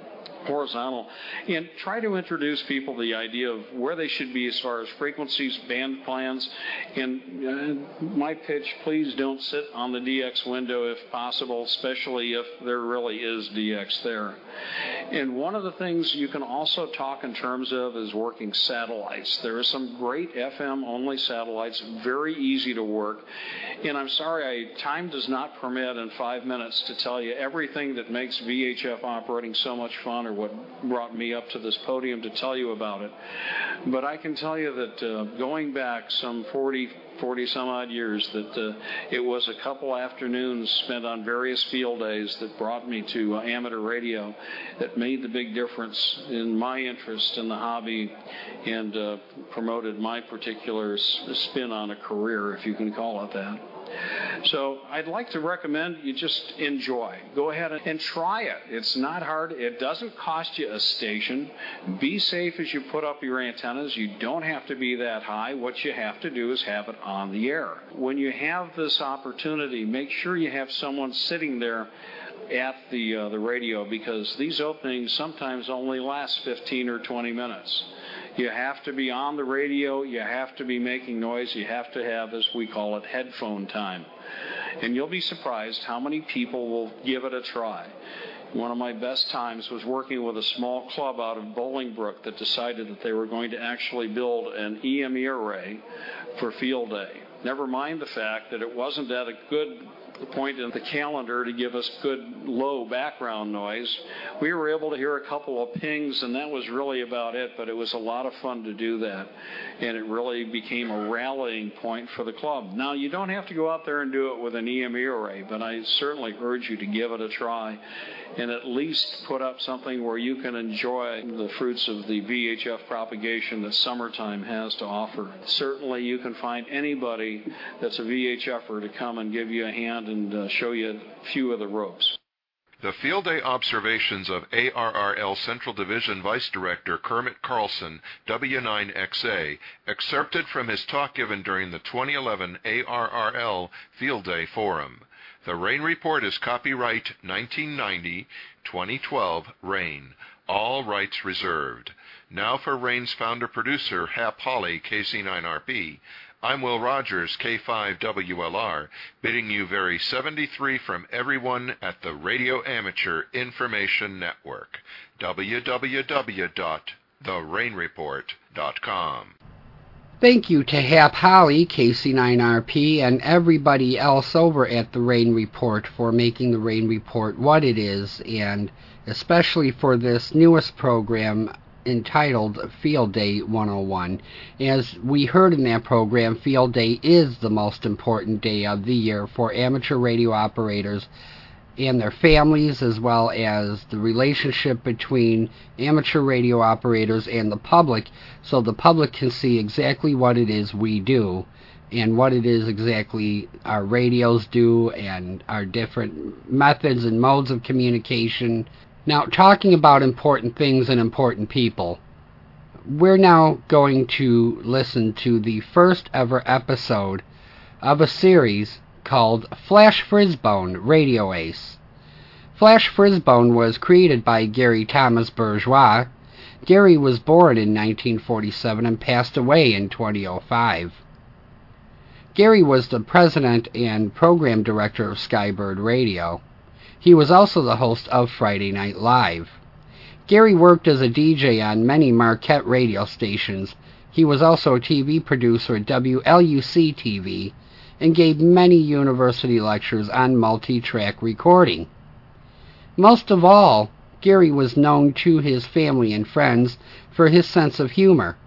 horizontal, and try to introduce people to the idea of where they should be as far as frequencies, band plans, and uh, my pitch, please don't sit on the D X window if possible, especially if there really is D X there. And one of the things you can also talk in terms of is working satellites. There are some great F M-only satellites, very easy to work. And I'm sorry, I, time does not permit in five minutes to tell you everything that makes V H F operating so much fun, or what brought me up to this podium to tell you about it. But I can tell you that uh, going back some forty, forty some odd years, that uh, it was a couple afternoons spent on various field days that brought me to uh, amateur radio that made the big difference in my interest in the hobby and uh, promoted my particular spin on a career, if you can call it that. So I'd like to recommend you just enjoy. Go ahead and try it. It's not hard. It doesn't cost you a station. Be safe as you put up your antennas. You don't have to be that high. What you have to do is have it on the air. When you have this opportunity, make sure you have someone sitting there at the uh, the radio, because these openings sometimes only last fifteen or twenty minutes. You have to be on the radio, you have to be making noise, you have to have, as we call it, headphone time. And you'll be surprised how many people will give it a try. One of my best times was working with a small club out of Bolingbrook that decided that they were going to actually build an E M E array for field day. Never mind the fact that it wasn't at a good point in the calendar to give us good low background noise. We were able to hear a couple of pings, and that was really about it, but it was a lot of fun to do that, and it really became a rallying point for the club. Now, you don't have to go out there and do it with an E M E array, but I certainly urge you to give it a try and at least put up something where you can enjoy the fruits of the V H F propagation that summertime has to offer. Certainly you can find anybody that's a V H F-er to come and give you a hand and uh, show you a few of the ropes. The field day observations of A R R L Central Division Vice Director Kermit Carlson, W nine X A, excerpted from his talk given during the twenty eleven A R R L Field Day Forum. The Rain Report is copyright nineteen ninety, twenty twelve, Rain. All rights reserved. Now for Rain's founder-producer, Hap Hawley, K C nine R P. I'm Will Rogers, K five W L R, bidding you very seventy-three from everyone at the Radio Amateur Information Network. w w w dot the rain report dot com. Thank you to Hap Hawley, K C nine R P, and everybody else over at the Rain Report for making the Rain Report what it is, and especially for this newest program entitled Field Day one oh one. As we heard in that program, Field Day is the most important day of the year for amateur radio operators and their families, as well as the relationship between amateur radio operators and the public, so the public can see exactly what it is we do and what it is exactly our radios do and our different methods and modes of communication. Now, talking about important things and important people, we're now going to listen to the first ever episode of a series called Flash Frisbone Radio Ace. Flash Frisbone was created by Gary Thomas Bourgeois. Gary was born in nineteen forty-seven and passed away in twenty oh five. Gary was the president and program director of Skybird Radio. He was also the host of Friday Night Live. Gary worked as a D J on many Marquette radio stations. He was also a T V producer at W L U C T V and gave many university lectures on multi-track recording. Most of all, Gary was known to his family and friends for his sense of humor.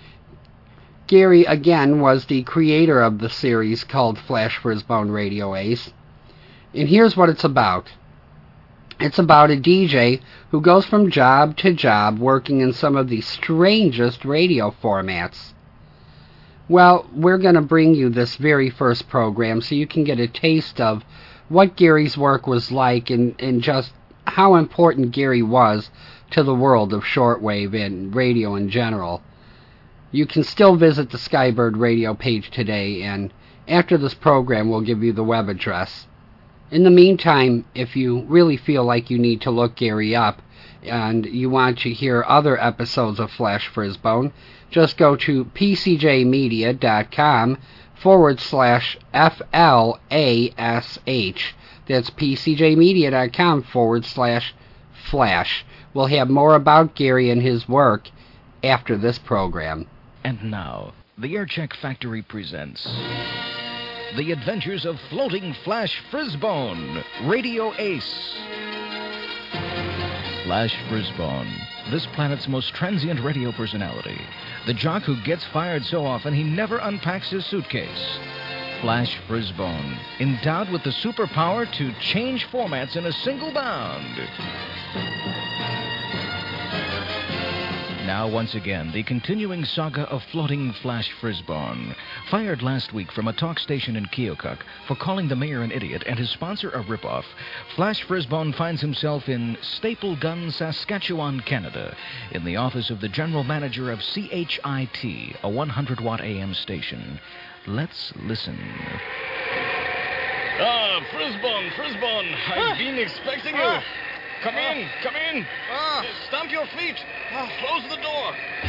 Gary, again, was the creator of the series called Flash Frisbone Radio Ace. And here's what it's about. It's about a D J who goes from job to job working in some of the strangest radio formats. Well, we're going to bring you this very first program so you can get a taste of what Gary's work was like and, and just how important Gary was to the world of shortwave and radio in general. You can still visit the Skybird Radio page today, and after this program we'll give you the web address. In the meantime, if you really feel like you need to look Gary up and you want to hear other episodes of Flash Frisbone, just go to pcjmedia.com forward slash F L A S H. That's pcjmedia.com forward slash Flash. We'll have more about Gary and his work after this program. And now, the Aircheck Factory presents The Adventures of Floating Flash Frisbone, Radio Ace. Flash Frisbone, this planet's most transient radio personality. The jock who gets fired so often he never unpacks his suitcase. Flash Frisbone, endowed with the superpower to change formats in a single bound. Now, once again, the continuing saga of floating Flash Frisbone. Fired last week from a talk station in Keokuk for calling the mayor an idiot and his sponsor a ripoff, Flash Frisbone finds himself in Staple Gun, Saskatchewan, Canada, in the office of the general manager of C H I T, a one hundred watt A M station. Let's listen. Ah, Frisbone, Frisbone, I've Ah. been expecting you. Ah. Come Ah. in, come in. Ah. Stomp your feet. Close the door.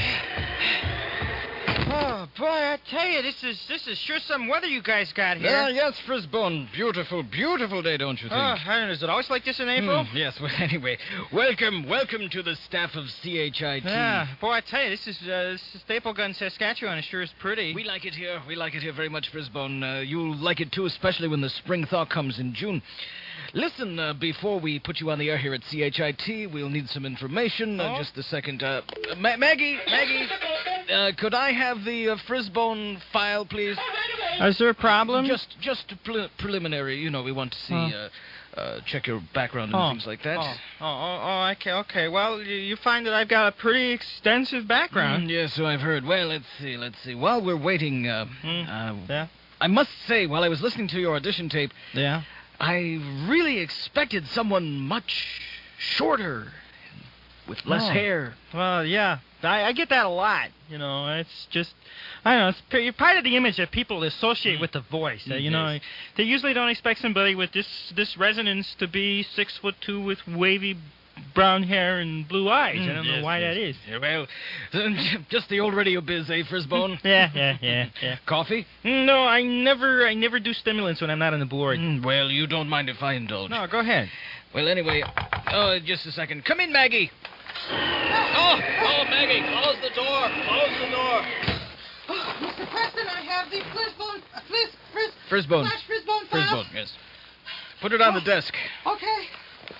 Oh, boy, I tell you, this is this is sure some weather you guys got here. Yeah, yes, Frisbone. Beautiful, beautiful day, don't you think? Oh, I don't know, is it always like this in April? Hmm, yes, well, anyway, welcome, welcome to the staff of C H I T. Yeah, boy, I tell you, this is, uh, this is Staple Gun, Saskatchewan. It sure is pretty. We like it here. We like it here very much, Frisbone. Uh, you'll like it, too, especially when the spring thaw comes in June. Listen, uh, before we put you on the air here at C H I T, we'll need some information. Uh, Oh? Just a second. Uh, Ma- Maggie, Maggie, uh, could I have the uh, Frisbone file, please? Is there a problem? Just just pre- preliminary. You know, we want to see, Oh. uh, uh, check your background and Oh, things like that. Oh, oh, oh, oh, okay, okay. Well, you, you find that I've got a pretty extensive background. Mm, yes, so I've heard. Well, let's see, let's see. While we're waiting, uh, Mm, uh, yeah? I must say, while I was listening to your audition tape, Yeah? I really expected someone much shorter, with less Oh. hair. Well, yeah, I, I get that a lot. You know, it's just, I don't know, it's p- you're part of the image that people associate with the voice. Uh, you know, Yes. they usually don't expect somebody with this this resonance to be six foot two with wavy brown hair and blue eyes. I don't know Yes, why yes. that is. Yeah, well, just the old radio biz, eh, Frisbone? Yeah, yeah, yeah, yeah. Coffee? No, I never, I never do stimulants when I'm not on the board. Mm, well, you don't mind if I indulge. No, go ahead. Well, anyway, oh, just a second. Come in, Maggie. Oh, oh, Maggie, close the door. Close the door. Oh, Mister Preston, I have the Frisbone, uh, Fris, Fris, Frisbone. Flash Frisbone file. Frisbone, yes. Put it on the desk. Okay.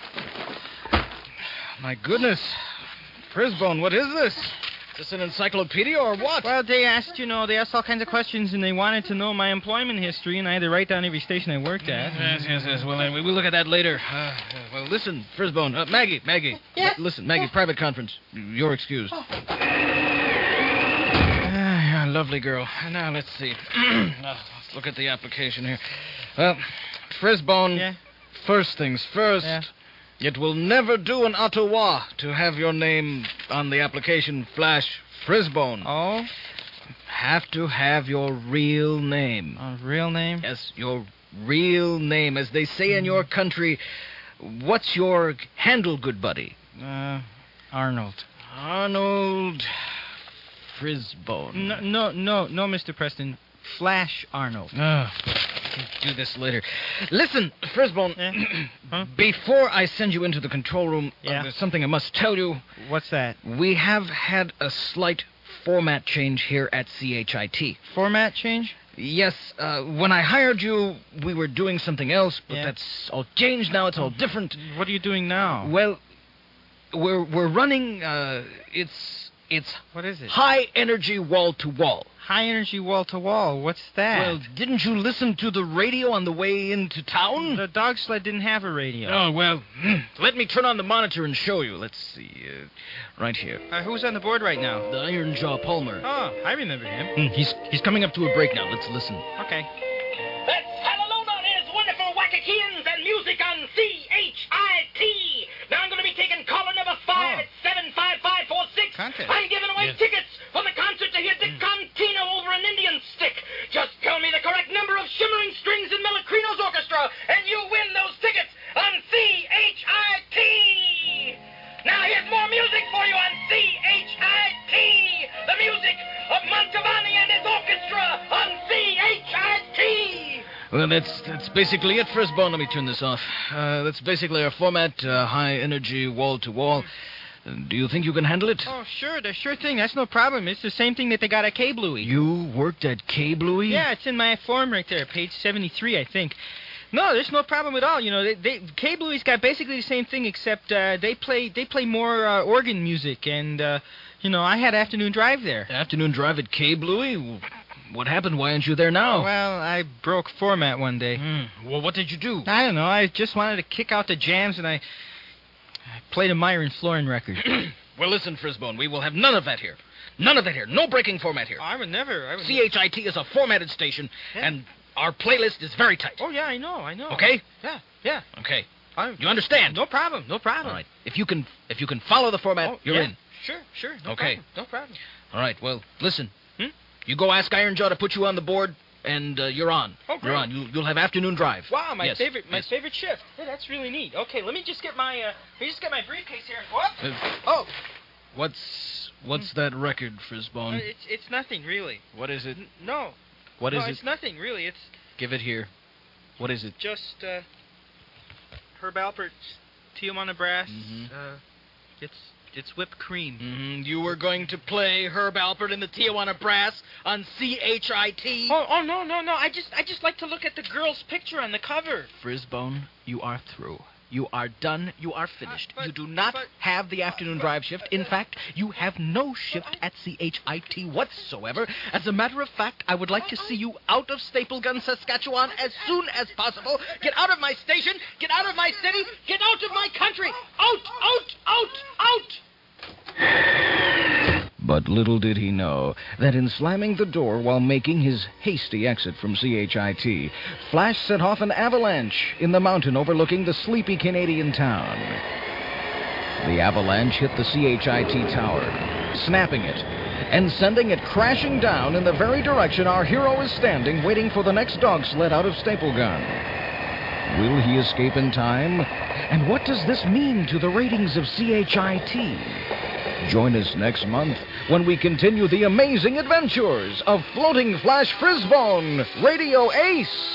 My goodness. Frisbone, what is this? Is this an encyclopedia or what? Well, they asked, you know, they asked all kinds of questions, and they wanted to know my employment history, and I had to write down every station I worked at. Yes, yes, yes. Well, anyway, we'll look at that later. Uh, well, listen, Frisbone. Uh, Maggie, Maggie. Yes? L- listen, Maggie, private conference. You're excused. Oh. Ah, yeah, lovely girl. Now, let's see. Uh, let's look at the application here. Well, Frisbone, Yeah? first things first. Yeah. It will never do in Ottawa to have your name on the application Flash Frisbone. Oh? Have to have your real name. A real name? Yes, your real name. As they say in your country, what's your handle, good buddy? Uh, Arnold. Arnold Frisbone. No, no, no, no, Mister Preston. Flash Arnold. Oh, do this later. Listen, Frisbone, Yeah? Huh? before I send you into the control room, uh, Yeah? there's something I must tell you. What's that? We have had a slight format change here at C H I T. Format change? Yes, uh, when I hired you, we were doing something else, but Yeah. that's all changed now. It's all different. What are you doing now? Well, we're we're running. Uh, it's it's What is it? high energy wall to wall. High energy wall to wall. What's that? Well, didn't you listen to the radio on the way into town? The dog sled didn't have a radio. Oh well, let me turn on the monitor and show you. Let's see, uh, right here. Uh, who's on the board right now? The Iron Jaw Palmer. Oh, I remember him. Hmm, he's he's coming up to a break now. Let's listen. Okay. That's Hallelujah. There's wonderful Wackakeans and music on C H I T. Now I'm going to be taking caller number five Oh. at seven five five four six. Contest. I'm giving away Yes. tickets for the concert to hear Dick Contino over an Indian stick. Just tell me the correct number of shimmering strings in Melocrino's orchestra, and you win those Well, that's that's basically it, Frisbone. Let me turn this off. Uh, that's basically our format, uh, high energy, wall-to-wall. Uh, do you think you can handle it? Oh, sure, the sure thing. That's no problem. It's the same thing that they got at K-Bluey. You worked at K-Bluey? Yeah, it's in my form right there, page seventy-three, I think. No, there's no problem at all. You know, they, they K-Bluey's got basically the same thing, except uh, they play they play more uh, organ music, and uh, you know, I had afternoon drive there. Afternoon drive at K-Bluey? What happened? Why aren't you there now? Oh, well, I broke format one day. Mm. Well, what did you do? I don't know. I just wanted to kick out the jams, and I, I played a Myron Florin record. Well, listen, Frisbone, we will have none of that here. None of that here. No breaking format here. Oh, I would never. I would C H I T is a formatted station, yeah. and our playlist is very tight. Oh, yeah, I know, I know. Okay? Yeah, yeah. Okay. I'm, you understand? No problem, no problem. All right. If you can, if you can follow the format, oh, you're yeah. in. Sure, sure. No okay. Problem, no problem. All right. Well, listen. Hmm? You go ask Ironjaw to put you on the board, and uh, you're on. Oh, great. You're on. You, you'll have afternoon drive. Wow, my yes. favorite, my yes. favorite shift. Hey, that's really neat. Okay, let me just get my, uh, let me just get my briefcase here and go up. Uh, oh. What's what's that record, Frisbone? Uh, it's it's nothing really. What is it? N- no. What is no, it? It's nothing really. It's. Give it here. What is it? Just uh, Herb Alpert's Tijuana Brass. Mm-hmm. Uh, it's it's whipped cream. Mm-hmm. You were going to play Herb Alpert in the Tijuana Brass on C H I T. Oh, oh no, no, no! I just I just like to look at the girl's picture on the cover. Frisbone, you are through. You are done. You are finished. Uh, but, you do not but, have the afternoon drive shift. In fact, you have no shift at C H I T whatsoever. As a matter of fact, I would like to see you out of Staple Gun, Saskatchewan as soon as possible. Get out of my station. Get out of my city. Get out of my country. Out, out, out, out. But little did he know that in slamming the door while making his hasty exit from C H I T, Flash set off an avalanche in the mountain overlooking the sleepy Canadian town. The avalanche hit the C H I T tower, snapping it, and sending it crashing down in the very direction our hero is standing, waiting for the next dog sled out of Staple Gun. Will he escape in time? And what does this mean to the ratings of C H I T? Join us next month when we continue the amazing adventures of Floating Flash Frisbone, Radio Ace.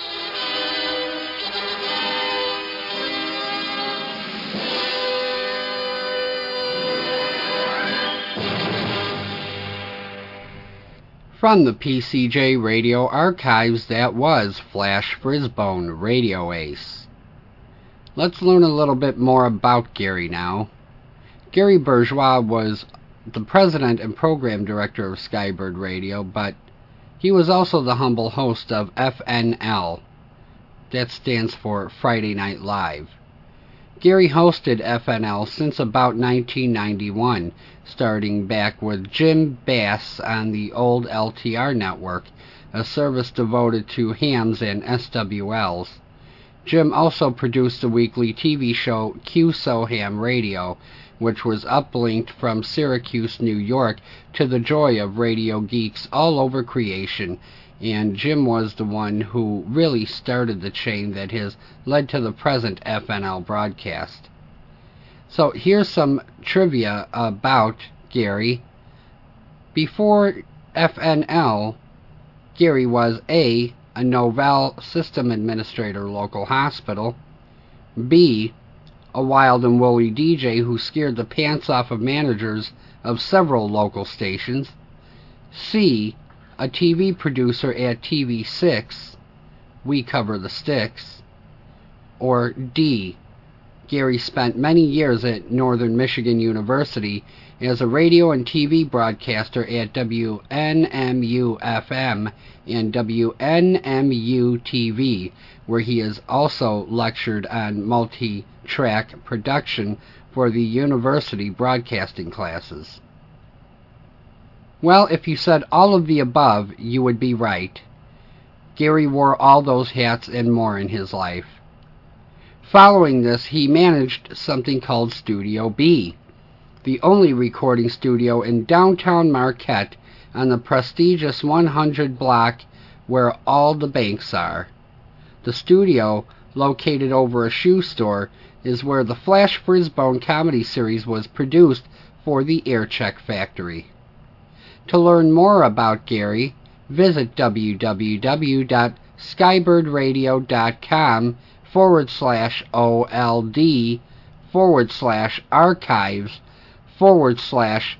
From the P C J Radio Archives, that was Flash Frisbone, Radio Ace. Let's learn a little bit more about Gary now. Gary Bourgeois was the president and program director of Skybird Radio, but he was also the humble host of F N L. That stands for Friday Night Live. Gary hosted F N L since about nineteen ninety-one, starting back with Jim Bass on the old L T R network, a service devoted to hams and S W Ls. Jim also produced the weekly T V show Q S O Ham Radio, which was uplinked from Syracuse, New York, to the joy of radio geeks all over creation, and Jim was the one who really started the chain that has led to the present F N L broadcast. So here's some trivia about Gary. Before F N L, Gary was A, a Novell system administrator local hospital, B, a wild and woolly D J who scared the pants off of managers of several local stations, C, a T V producer at T V six, We Cover the Sticks, or D, Gary spent many years at Northern Michigan University as a radio and T V broadcaster at W N M U F M and W N M U T V, where he has also lectured on multi-track production for the university broadcasting classes. Well, if you said all of the above, you would be right. Gary wore all those hats and more in his life. Following this, he managed something called Studio B, the only recording studio in downtown Marquette on the prestigious one hundred block where all the banks are. The studio, located over a shoe store, is where the Flash Frisbone comedy series was produced for the Aircheck Factory. To learn more about Gary, visit w w w dot skybirdradio.com forward slash OLD forward slash archives forward slash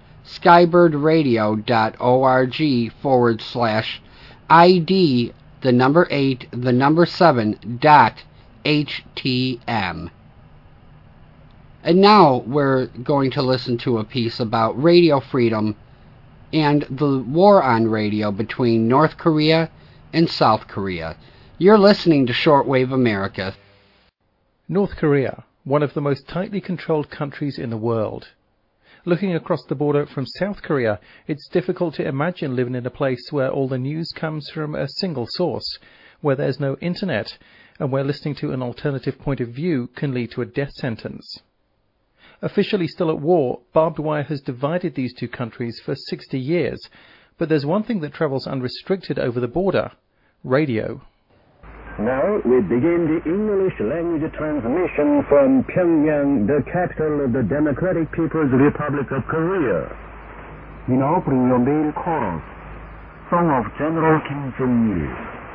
skybirdradio.org forward slash ID, the number eight, the number seven, dot HTM. And now we're going to listen to a piece about radio freedom and the war on radio between North Korea and South Korea. You're listening to Shortwave America. North Korea, one of the most tightly controlled countries in the world. Looking across the border from South Korea, it's difficult to imagine living in a place where all the news comes from a single source, where there's no internet, and where listening to an alternative point of view can lead to a death sentence. Officially still at war, barbed wire has divided these two countries for sixty years, but there's one thing that travels unrestricted over the border: radio. Now we begin the English language transmission from Pyongyang, the capital of the Democratic People's Republic of Korea. We now bring your main chorus, Song of General Kim Jong-il.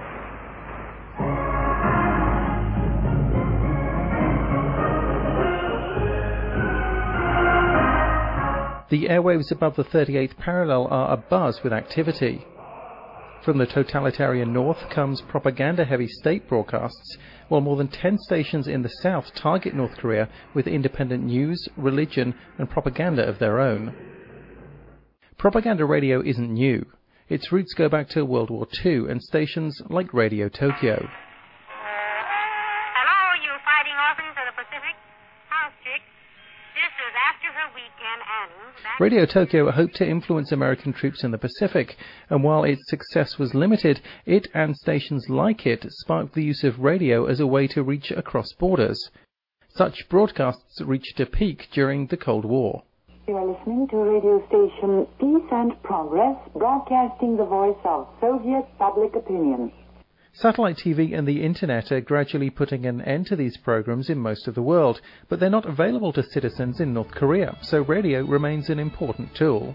The airwaves above the thirty-eighth parallel are abuzz with activity. From the totalitarian north comes propaganda-heavy state broadcasts, while more than ten stations in the south target North Korea with independent news, religion, and propaganda of their own. Propaganda radio isn't new. Its roots go back to World War Two and stations like Radio Tokyo. Hello, you fighting orphans of the Pacific. House chick. This is after her weekend Annie. Radio Tokyo hoped to influence American troops in the Pacific, and while its success was limited, it and stations like it sparked the use of radio as a way to reach across borders. Such broadcasts reached a peak during the Cold War. You are listening to radio station Peace and Progress, broadcasting the voice of Soviet public opinion. Satellite T V and the Internet are gradually putting an end to these programs in most of the world, but they're not available to citizens in North Korea, so radio remains an important tool.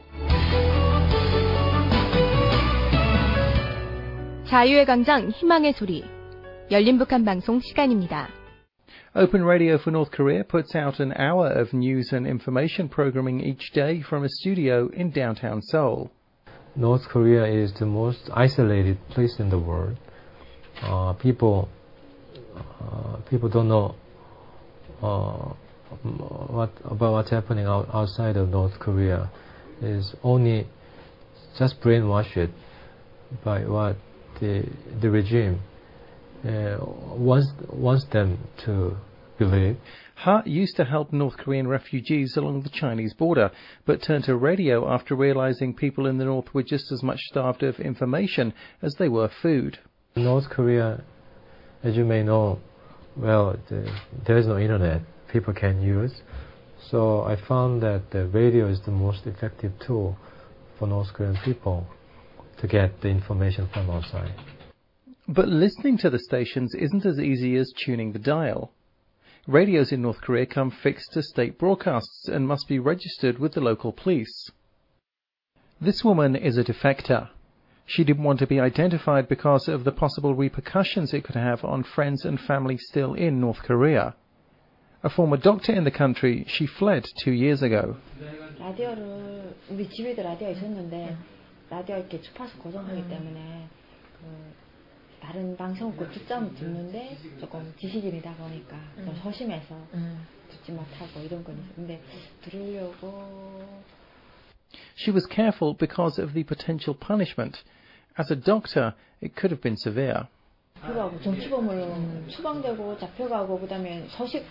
자유의 광장 희망의 소리 열린 북한 방송 시간입니다. Open Radio for North Korea puts out an hour of news and information programming each day from a studio in downtown Seoul. North Korea is the most isolated place in the world. Uh, people, uh, people don't know uh, what about what's happening out, outside of North Korea. Is only just brainwashed by what the the regime uh, wants wants them to believe. Ha used to help North Korean refugees along the Chinese border, but turned to radio after realizing people in the north were just as much starved of information as they were food. North Korea, as you may know, well, the, there is no internet people can use. So I found that the radio is the most effective tool for North Korean people to get the information from outside. But listening to the stations isn't as easy as tuning the dial. Radios in North Korea come fixed to state broadcasts and must be registered with the local police. This woman is a defector. She didn't want to be identified because of the possible repercussions it could have on friends and family still in North Korea. A former doctor in the country, she fled two years ago. 라디오를 우리 집에도 라디오 있었는데 라디오 이렇게 주파수 고정하기 때문에 그 다른 방송을 꼭 듣자면 듣는데 조금 지식인이다 보니까 좀 소심해서 듣지 못하고 이런 건 있어. 근데 들으려고. She was careful because of the potential punishment. As a doctor, it could have been severe. 잡혀가고 정치범으로 추방되고 잡혀가고 그다음에 소식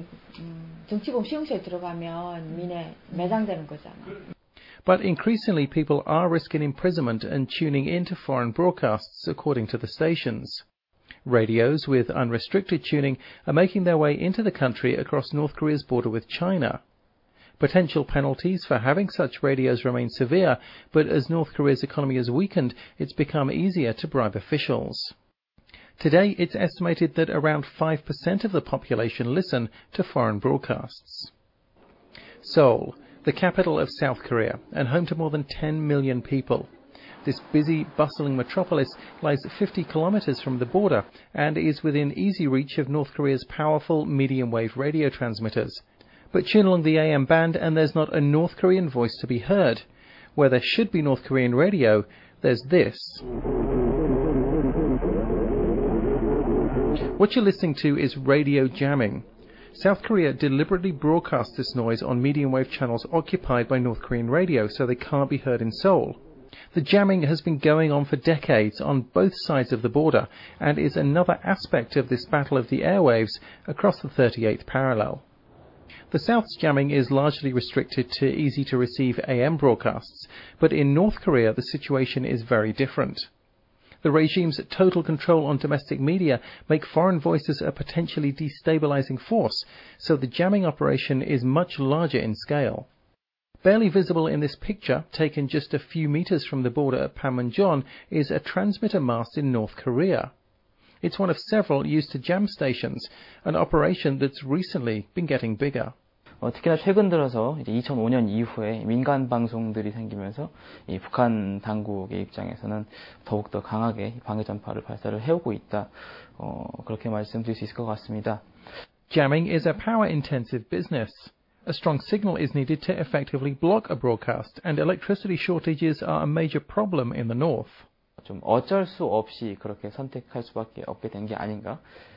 정치범 수용소에 들어가면 민에 매장되는 거잖아. But increasingly people are risking imprisonment and tuning into foreign broadcasts according to the stations. Radios with unrestricted tuning are making their way into the country across North Korea's border with China. Potential penalties for having such radios remain severe, but as North Korea's economy has weakened, it's become easier to bribe officials. Today, it's estimated that around five percent of the population listen to foreign broadcasts. Seoul, the capital of South Korea, and home to more than ten million people. This busy, bustling metropolis lies fifty kilometers from the border and is within easy reach of North Korea's powerful medium-wave radio transmitters. But tune along the A M band and there's not a North Korean voice to be heard. Where there should be North Korean radio, there's this. What you're listening to is radio jamming. South Korea deliberately broadcasts this noise on medium-wave channels occupied by North Korean radio so they can't be heard in Seoul. The jamming has been going on for decades on both sides of the border and is another aspect of this battle of the airwaves across the thirty-eighth parallel. The South's jamming is largely restricted to easy-to-receive A M broadcasts, but in North Korea the situation is very different. The regime's total control on domestic media make foreign voices a potentially destabilizing force, so the jamming operation is much larger in scale. Barely visible in this picture, taken just a few meters from the border at Panmunjom, is a transmitter mast in North Korea. It's one of several used to jam stations, an operation that's recently been getting bigger. 어, 특히나 최근 들어서 이제 이천오 년 이후에 민간 방송들이 생기면서 이 북한 당국의 입장에서는 더욱더 강하게 방해 전파를 발사를 해오고 있다. 어, 그렇게 말씀드릴 수 있을 것 같습니다. Jamming is a power-intensive business. A strong signal is needed to effectively block a broadcast, and electricity shortages are a major problem in the north. 좀 어쩔 수 없이 그렇게 선택할 수밖에 없게 된 게 아닌가.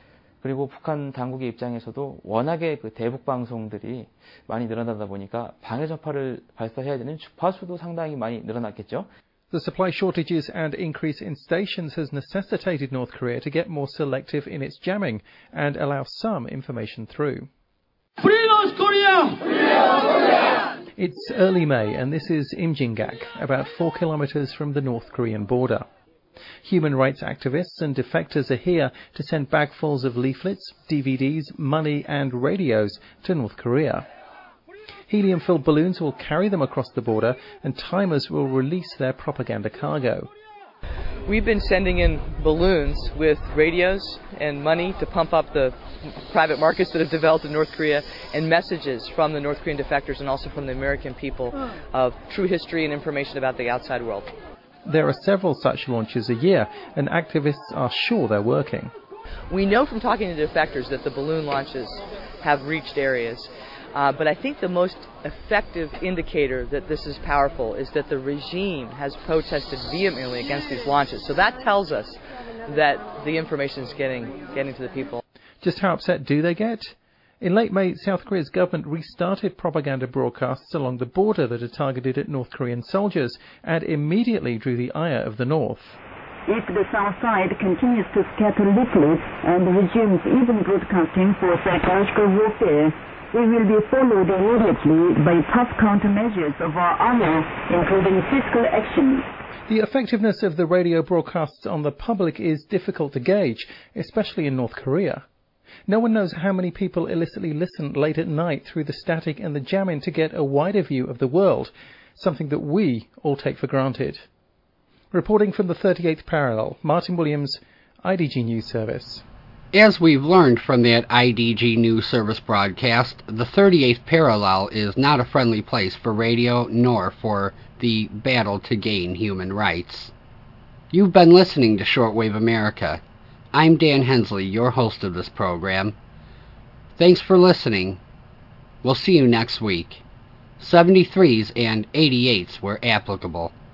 그리고 북한 당국의 입장에서도 워낙에 그 대북 방송들이 많이 늘어나다 보니까 방해 전파를 발사해야 되는 주파수도 상당히 많이 늘어났겠죠. The supply shortages and increase in stations has necessitated North Korea to get more selective in its jamming and allow some information through. Free North Korea! Free North Korea! It's early May and this is Imjingak, about four kilometers from the North Korean border. Human rights activists and defectors are here to send bagfuls of leaflets, D V Ds, money and radios to North Korea. Helium-filled balloons will carry them across the border and timers will release their propaganda cargo. We've been sending in balloons with radios and money to pump up the private markets that have developed in North Korea and messages from the North Korean defectors and also from the American people of true history and information about the outside world. There are several such launches a year, and activists are sure they're working. We know from talking to defectors that the balloon launches have reached areas, uh, but I think the most effective indicator that this is powerful is that the regime has protested vehemently against these launches. So that tells us that the information is getting, getting to the people. Just how upset do they get? In late May, South Korea's government restarted propaganda broadcasts along the border that are targeted at North Korean soldiers and immediately drew the ire of the North. If the South side continues to scatter leaflets and resumes even broadcasting for psychological warfare, we will be followed immediately by tough countermeasures of our army, including physical action. The effectiveness of the radio broadcasts on the public is difficult to gauge, especially in North Korea. No one knows how many people illicitly listen late at night through the static and the jamming to get a wider view of the world, something that we all take for granted. Reporting from the thirty-eighth parallel, Martin Williams, I D G News Service. As we've learned from that I D G News Service broadcast, the thirty-eighth parallel is not a friendly place for radio nor for the battle to gain human rights. You've been listening to Shortwave America. I'm Dan Hensley, your host of this program. Thanks for listening. We'll see you next week. seventy-threes and eighty-eights were applicable.